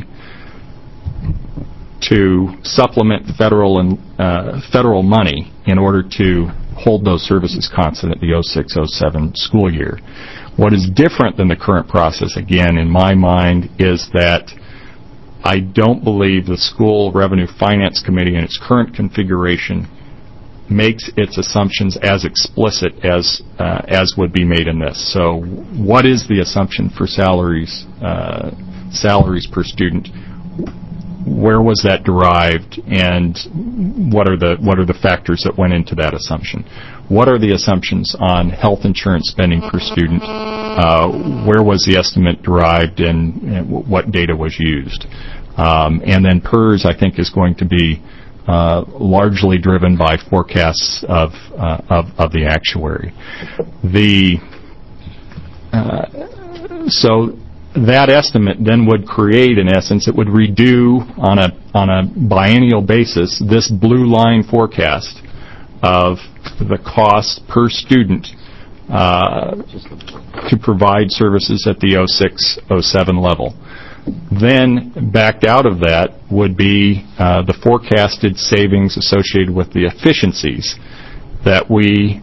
to supplement federal money in order to hold those services constant at the 06-07 school year. What is different than the current process, again, in my mind, is that I don't believe the School Revenue Finance Committee in its current configuration makes its assumptions as explicit as would be made in this. So what is the assumption for salaries salaries per student, where was that derived, and what are the factors that went into that assumption? What are the assumptions on health insurance spending per student? Where was the estimate derived, and what data was used? And then PERS, I think, is going to be largely driven by forecasts of the actuary. So that estimate then would create, in essence, it would redo on a biennial basis this blue line forecast of the cost per student to provide services at the 06-07 level. Then, backed out of that would be the forecasted savings associated with the efficiencies that we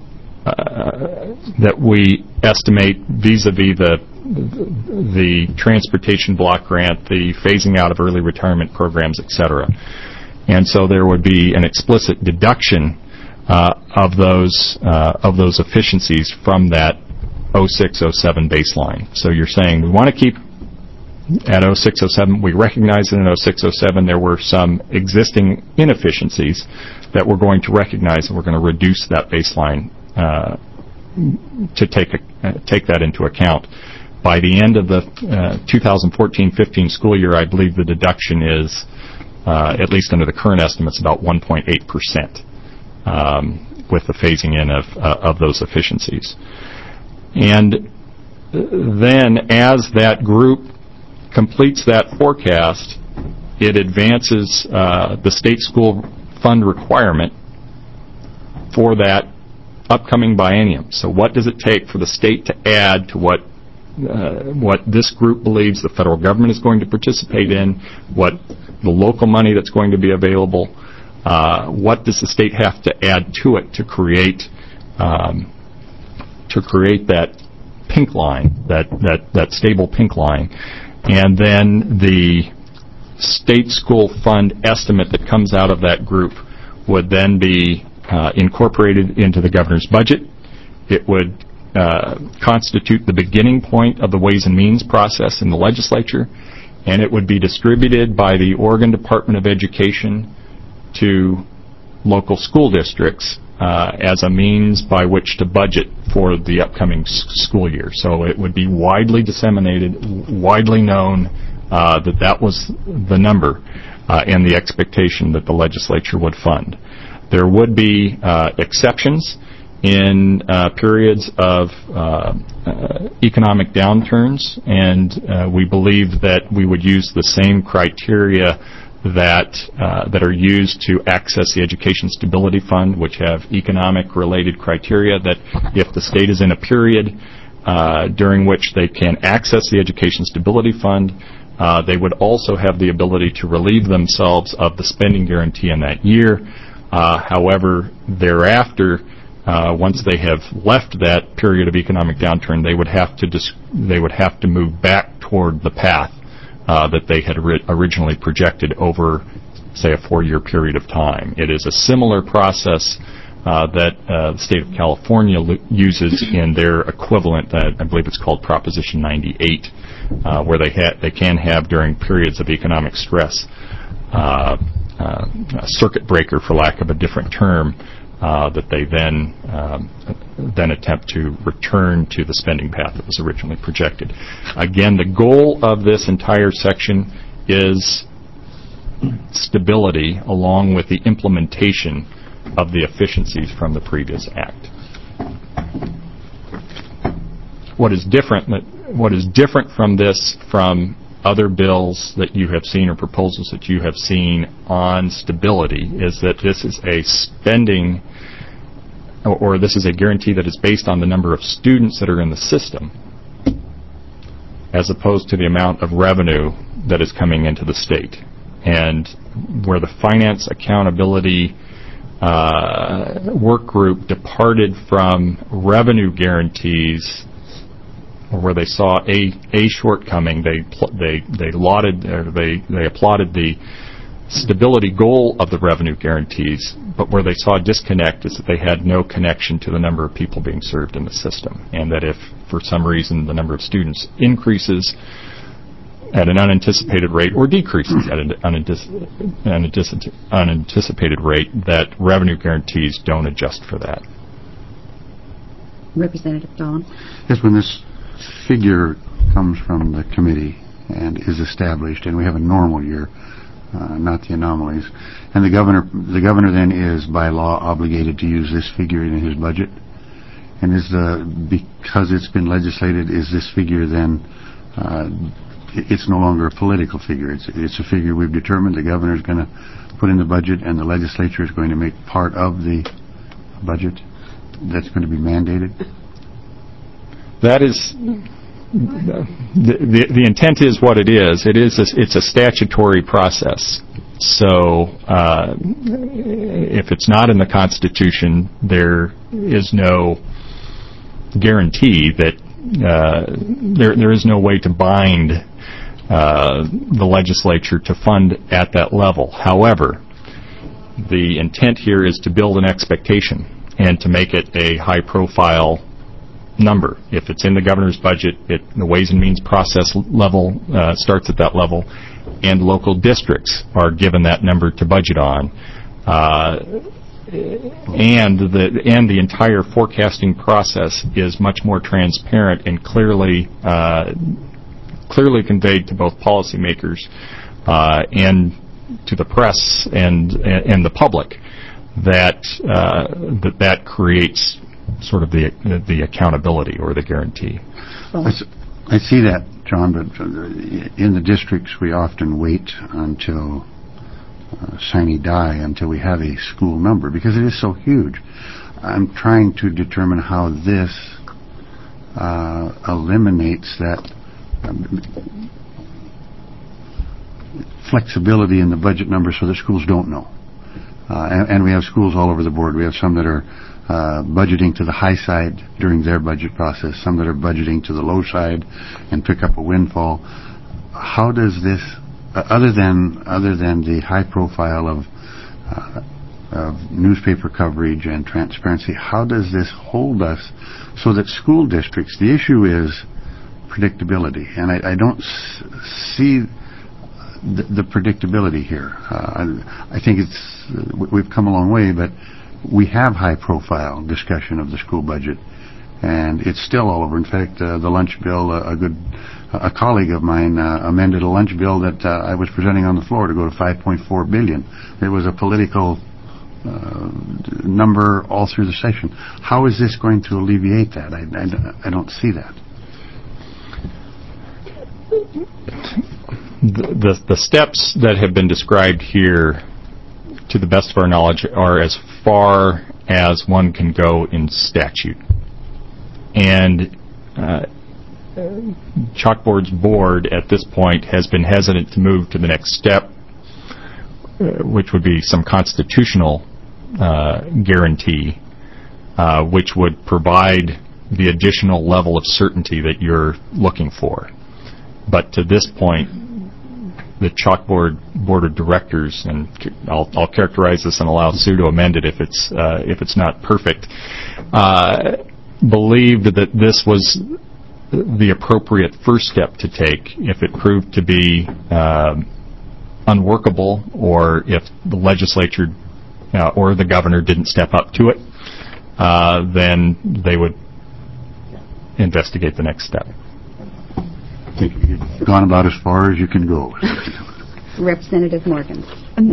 estimate vis-a-vis the transportation block grant, the phasing out of early retirement programs, etc. And so there would be an explicit deduction of those efficiencies from that 06-07 baseline. So you're saying we want to keep at 06-07. We recognize that in 06-07 there were some existing inefficiencies that we're going to recognize, and we're going to reduce that baseline to take that into account. By the end of the 2014-15 school year, I believe the deduction is, at least under the current estimates, about 1.8%, with the phasing in of those efficiencies. And then, as that group completes that forecast, it advances the state school fund requirement for that upcoming biennium. So what does it take for the state to add to what this group believes the federal government is going to participate in, what the local money that's going to be available, what does the state have to add to it to create that pink line, that stable pink line. And then the state school fund estimate that comes out of that group would then be incorporated into the governor's budget. It would constitute the beginning point of the Ways and Means process in the legislature, and it would be distributed by the Oregon Department of Education to local school districts as a means by which to budget for the upcoming school year. So it would be widely disseminated, widely known that was the number and the expectation that the legislature would fund. There would be exceptions in periods of economic downturns, and we believe that we would use the same criteria that are used to access the Education Stability Fund, which have economic-related criteria that if the state is in a period during which they can access the Education Stability Fund, they would also have the ability to relieve themselves of the spending guarantee in that year. However, thereafter, once they have left that period of economic downturn, they would have to move back toward the path that they had originally projected over, say, a 4-year period of time. It is a similar process that the state of California uses in their equivalent, I believe it's called Proposition 98, where they can have, during periods of economic stress, a circuit breaker, for lack of a different term, that they then attempt to return to the spending path that was originally projected. Again, the goal of this entire section is stability, along with the implementation of the efficiencies from the previous act. What is different from this, from other bills that you have seen or proposals that you have seen on stability, is that this is a spending, or this is a guarantee that is based on the number of students that are in the system, as opposed to the amount of revenue that is coming into the state. And where the Finance Accountability Work Group departed from revenue guarantees, or where they saw a shortcoming, they applauded the stability goal of the revenue guarantees, but where they saw a disconnect is that they had no connection to the number of people being served in the system, and that if for some reason the number of students increases, at an unanticipated rate or decreases at an unanticipated rate, that revenue guarantees don't adjust for that. Representative Dahlem. Yes, when this figure comes from the committee and is established, and we have a normal year, not the anomalies, and the governor then is by law obligated to use this figure in his budget, and because it's been legislated, is this figure then it's no longer a political figure. It's a figure we've determined the governor is going to put in the budget, and the legislature is going to make part of the budget. That's going to be mandated. That is, the intent is what it is. It's a statutory process. So if it's not in the Constitution, there is no guarantee that there is no way to bind the legislature to fund at that level. However, the intent here is to build an expectation and to make it a high-profile number. If it's in the governor's budget, the Ways and Means process level starts at that level, and local districts are given that number to budget on. And the entire forecasting process is much more transparent and clearly conveyed to both policymakers and to the press and the public. That creates sort of the accountability or the guarantee. I see that, John, but in the districts we often wait until sine die until we have a school number because it is so huge. I'm trying to determine how this eliminates that flexibility in the budget number so that schools don't know. And we have schools all over the board. We have some that are budgeting to the high side during their budget process, some that are budgeting to the low side and pick up a windfall. How does this, other than the high profile of newspaper coverage and transparency, how does this hold us so that school districts, the issue is predictability, and I don't see the predictability here. I think we've come a long way, but we have high-profile discussion of the school budget, and it's still all over. In fact, the lunch bill, a colleague of mine amended a lunch bill that I was presenting on the floor to go to $5.4 billion. It was a political number all through the session. How is this going to alleviate that? I don't see that. The steps that have been described here, to the best of our knowledge, are as far as one can go in statute. And Chalkboard's board at this point has been hesitant to move to the next step, which would be some constitutional guarantee, which would provide the additional level of certainty that you're looking for. But to this point, the Chalkboard Board of Directors, and I'll characterize this and allow Sue to amend it if it's not perfect, believed that this was the appropriate first step to take. If it proved to be unworkable, or if the legislature or the governor didn't step up to it, then they would investigate the next step. You've gone about as far as you can go. Representative Morgan.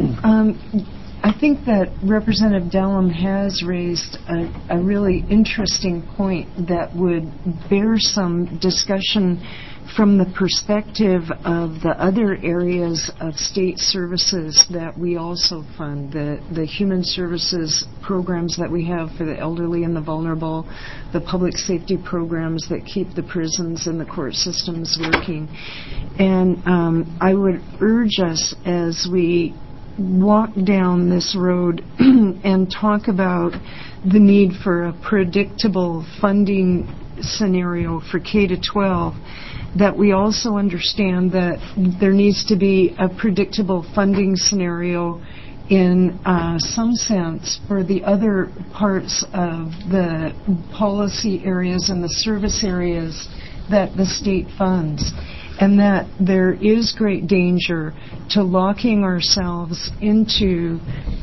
I think that Representative Dahlem has raised a really interesting point that would bear some discussion from the perspective of the other areas of state services that we also fund, the human services programs that we have for the elderly and the vulnerable, the public safety programs that keep the prisons and the court systems working. And I would urge us, as we walk down this road and talk about the need for a predictable funding scenario for K-12, that we also understand that there needs to be a predictable funding scenario in some sense for the other parts of the policy areas and the service areas that the state funds. and that there is great danger to locking ourselves into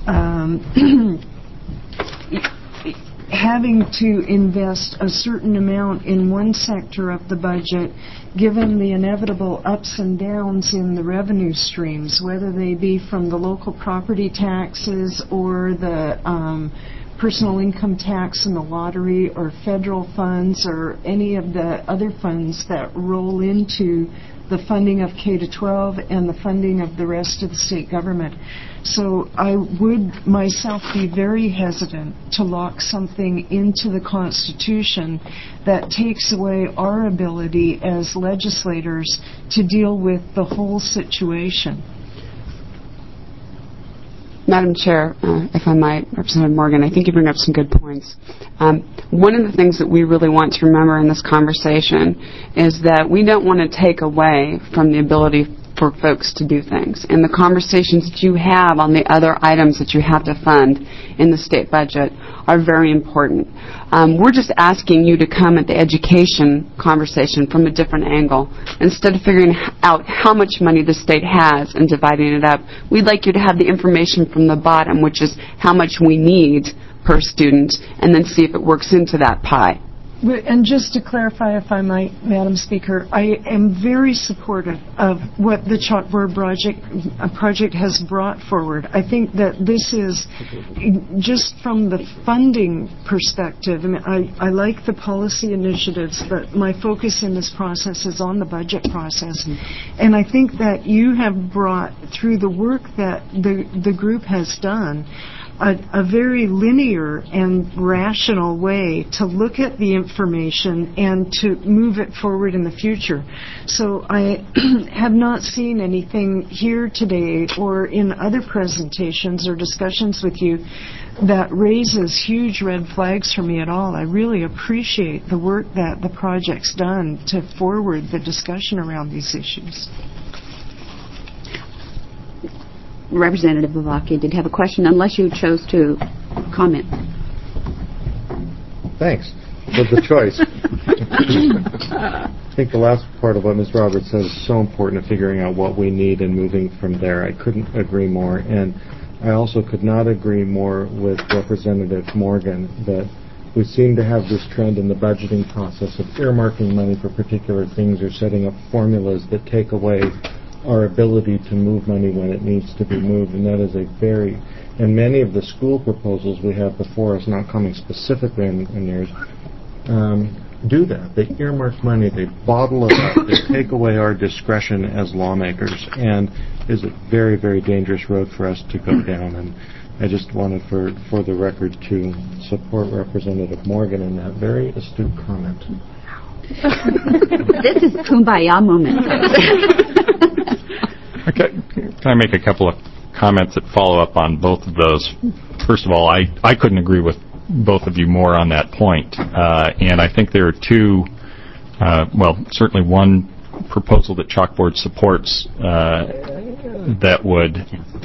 having to invest a certain amount in one sector of the budget, given the inevitable ups and downs in the revenue streams, whether they be from the local property taxes or the personal income tax and the lottery or federal funds or any of the other funds that roll into the funding of K-12 and the funding of the rest of the state government. So I would myself be very hesitant to lock something into the Constitution that takes away our ability as legislators to deal with the whole situation. Madam Chair, if I might, Representative Morgan, I think you bring up some good points. One of the things that we really want to remember in this conversation is that we don't want to take away from the ability for folks to do things. And the conversations that you have on the other items that you have to fund in the state budget are very important. We're just asking you to come at the education conversation from a different angle. Instead of figuring out how much money the state has and dividing it up, we'd like you to have the information from the bottom, which is how much we need per student, and then see if it works into that pie. And just to clarify, if I might, Madam Speaker, I am very supportive of what the Chalkboard project has brought forward. I think that this is, just from the funding perspective, I mean, I like the policy initiatives, but my focus in this process is on the budget process. And I think that you have brought, through the work that the group has done, a very linear and rational way to look at the information and to move it forward in the future. So I have not seen anything here today or in other presentations or discussions with you that raises huge red flags for me at all. I really appreciate the work that the project's done to forward the discussion around these issues. Representative Bavaki did have a question, unless you chose to comment. Thanks for the choice. I think the last part of what Ms. Roberts says is so important in figuring out what we need and moving from there. I couldn't agree more. And I also could not agree more with Representative Morgan that we seem to have this trend in the budgeting process of earmarking money for particular things or setting up formulas that take away our ability to move money when it needs to be moved, and that is and many of the school proposals we have before us, not coming specifically in yours, do that. They earmark money, they bottle it up, they take away our discretion as lawmakers, and is a very, very dangerous road for us to go down. And I just wanted for the record to support Representative Morgan in that very astute comment. This is kumbaya moment. Okay. Can I make a couple of comments that follow up on both of those? First of all, I couldn't agree with both of you more on that point. And I think there are two, certainly one proposal that Chalkboard supports that would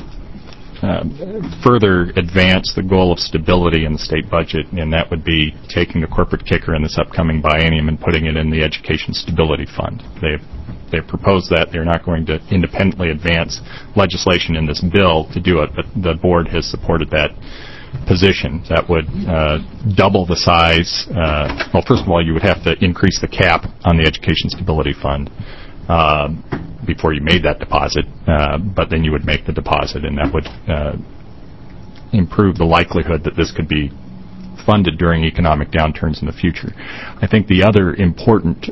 further advance the goal of stability in the state budget, and that would be taking the corporate kicker in this upcoming biennium and putting it in the Education Stability Fund. They've proposed that. They're not going to independently advance legislation in this bill to do it, but the board has supported that position. That would double the size. First of all, you would have to increase the cap on the Education Stability Fund before you made that deposit, but then you would make the deposit, and that would improve the likelihood that this could be funded during economic downturns in the future. I think the other important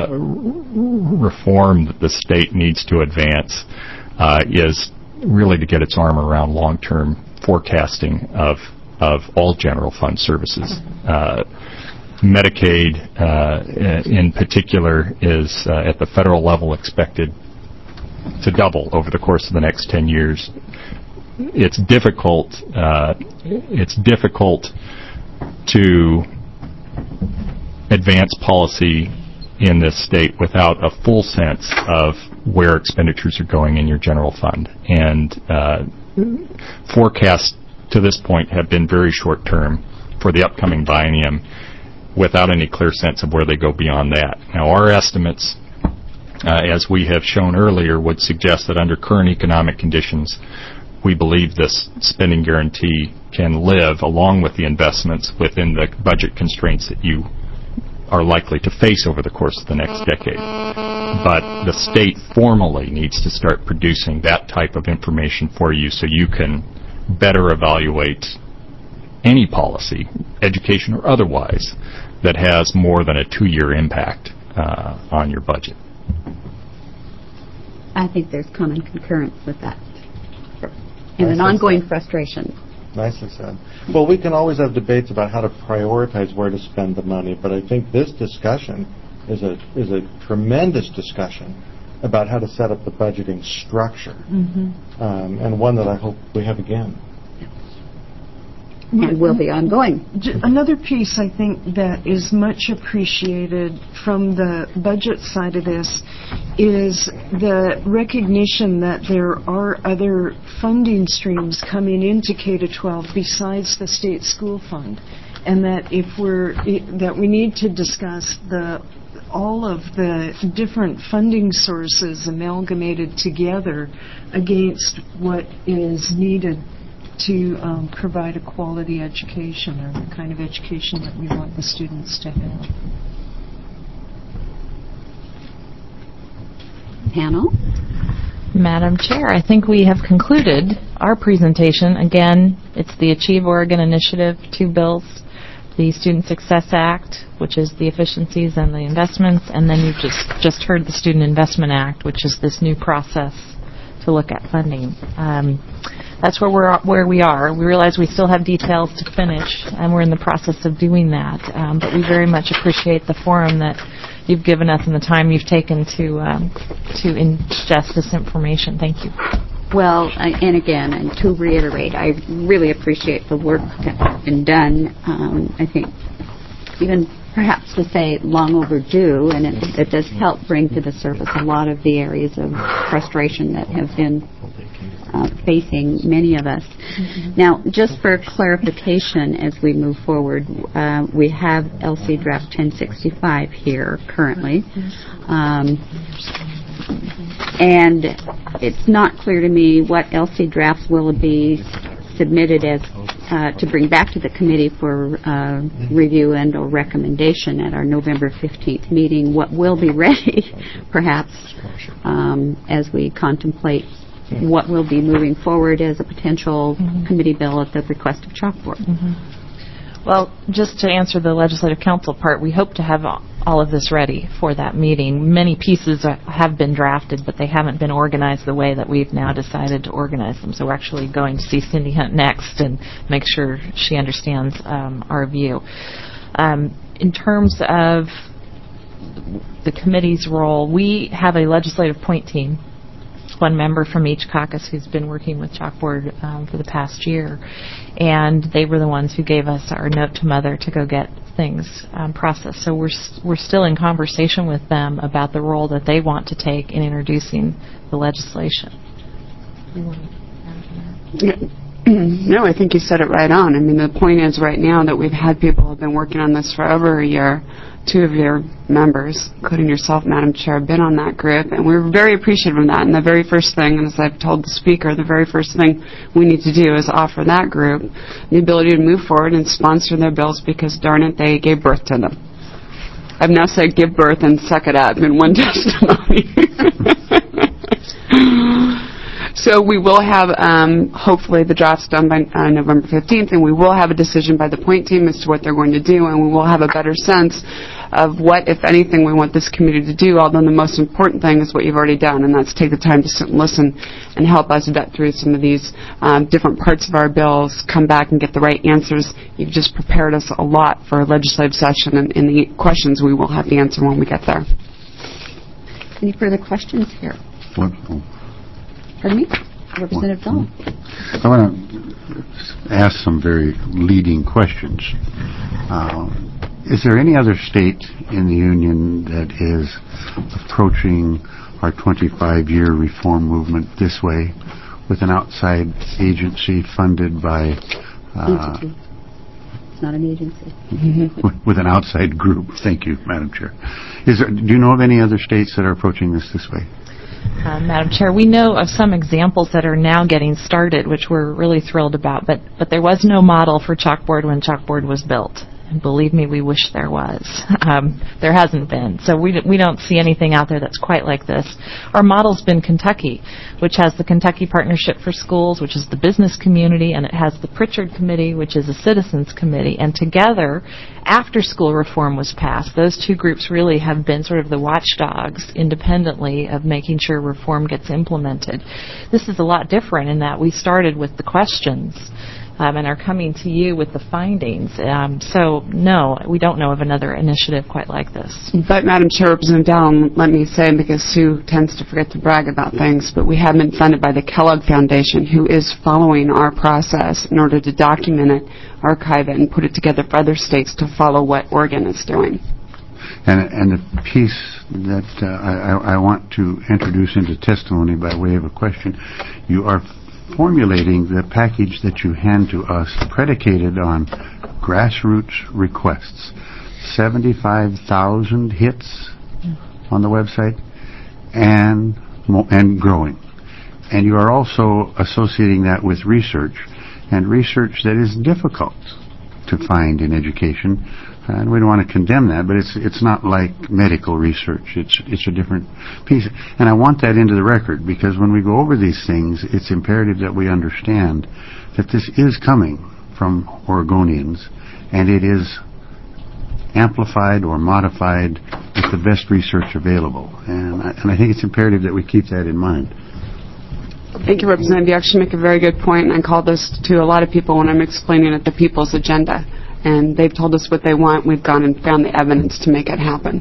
reform that the state needs to advance is really to get its arm around long-term forecasting of all general fund services. Medicaid, in particular, is at the federal level expected to double over the course of the next 10 years. It's difficult to advance policy in this state without a full sense of where expenditures are going in your general fund. And forecasts to this point have been very short-term for the upcoming biennium without any clear sense of where they go beyond that. Now, our estimates as we have shown earlier, would suggest that under current economic conditions, we believe this spending guarantee can live along with the investments within the budget constraints that you are likely to face over the course of the next decade. But the state formally needs to start producing that type of information for you so you can better evaluate any policy, education or otherwise, that has more than a 2-year impact on your budget. I think there's common concurrence with that. And an ongoing frustration. Nicely said. Well, we can always have debates about how to prioritize where to spend the money, but I think this discussion is a tremendous discussion about how to set up the budgeting structure, and one that I hope we have again. And will be ongoing. Another piece I think that is much appreciated from the budget side of this is the recognition that there are other funding streams coming into K-12 besides the state school fund, and that that we need to discuss all of the different funding sources amalgamated together against what is needed to provide a quality education, or the kind of education that we want the students to have. Panel? Madam Chair, I think we have concluded our presentation. Again, it's the Achieve Oregon Initiative, 2 bills, the Student Success Act, which is the efficiencies and the investments, and then you've just heard the Student Investment Act, which is this new process to look at funding. That's where we are. We realize we still have details to finish, and we're in the process of doing that. But we very much appreciate the forum that you've given us and the time you've taken to ingest this information. Thank you. Well, and again, and to reiterate, I really appreciate the work that's been done. I think even perhaps to say long overdue, and it does help bring to the surface a lot of the areas of frustration that have been facing many of us. Now, just for clarification as we move forward, we have LC Draft 1065 here currently. And it's not clear to me what LC drafts will be submitted as to bring back to the committee for review and or recommendation at our November 15th meeting. What will be ready, perhaps, as we contemplate what will be moving forward as a potential committee bill at the request of Chalkboard. Well, just to answer the Legislative Council part, we hope to have all of this ready for that meeting. Many pieces have been drafted, but they haven't been organized the way that we've now decided to organize them. So we're actually going to see Cindy Hunt next and make sure she understands our view. In terms of the committee's role, we have a legislative point team, one member from each caucus who's been working with Chalkboard for the past year, and they were the ones who gave us our note to Mother to go get things processed. So we're still in conversation with them about the role that they want to take in introducing the legislation. No, I think you said it right on. I mean, the point is right now that we've had people who have been working on this for over a year. 2 of your members, including yourself, Madam Chair, have been on that group, and we're very appreciative of that. And the very first thing, and as I've told the Speaker, the very first thing we need to do is offer that group the ability to move forward and sponsor their bills because, darn it, they gave birth to them. I've now said give birth and suck it up in one testimony. So we will have, hopefully, the drafts done by November 15th, and we will have a decision by the point team as to what they're going to do, and we will have a better sense of what, if anything, we want this committee to do, although the most important thing is what you've already done, and that's take the time to sit and listen and help us vet through some of these different parts of our bills, come back and get the right answers. You've just prepared us a lot for a legislative session, and in the questions we will have the answer when we get there. Any further questions here? Pardon me? Representative Dahl. I want to ask some very leading questions. Is there any other state in the Union that is approaching our 25-year reform movement this way with an outside agency funded by It's not an agency. With an outside group. Thank you, Madam Chair. Do you know of any other states that are approaching this way? Madam Chair, we know of some examples that are now getting started, which we're really thrilled about, but there was no model for Chalkboard when Chalkboard was built. And believe me, we wish there was. There hasn't been. So we don't see anything out there that's quite like this. Our model's been Kentucky, which has the Kentucky Partnership for Schools, which is the business community, and it has the Pritchard Committee, which is a citizens committee. And together, after school reform was passed, those two groups really have been sort of the watchdogs independently of making sure reform gets implemented. This is a lot different in that we started with the questions and are coming to you with the findings. So, no, we don't know of another initiative quite like this. But, Madam Chair, Representative Dallin, let me say, because Sue tends to forget to brag about things, but we have been funded by the Kellogg Foundation, who is following our process in order to document it, archive it, and put it together for other states to follow what Oregon is doing. And the piece that I want to introduce into testimony by way of a question, you are formulating the package that you hand to us predicated on grassroots requests. 75,000 hits on the website and growing. And you are also associating that with research, and research that is difficult to find in education. And we don't want to condemn that, but it's not like medical research. It's a different piece. And I want that into the record, because when we go over these things, it's imperative that we understand that this is coming from Oregonians, and it is amplified or modified with the best research available. And I think it's imperative that we keep that in mind. Thank you, Representative. You actually make a very good point, and I call this to a lot of people when I'm explaining at the People's Agenda. And they've told us what they want. We've gone and found the evidence to make it happen.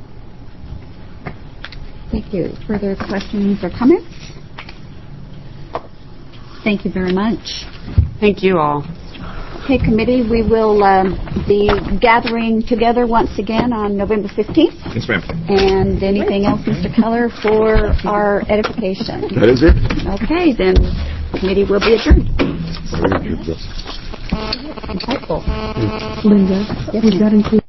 Thank you. Further questions or comments? Thank you very much. Thank you all. Okay, committee, we will be gathering together once again on November 15th. Yes, ma'am. And anything else, Mr. Keller, for our edification? That is it. Okay, then committee will be adjourned. Very good. Insightful. Linda, Yes, would that include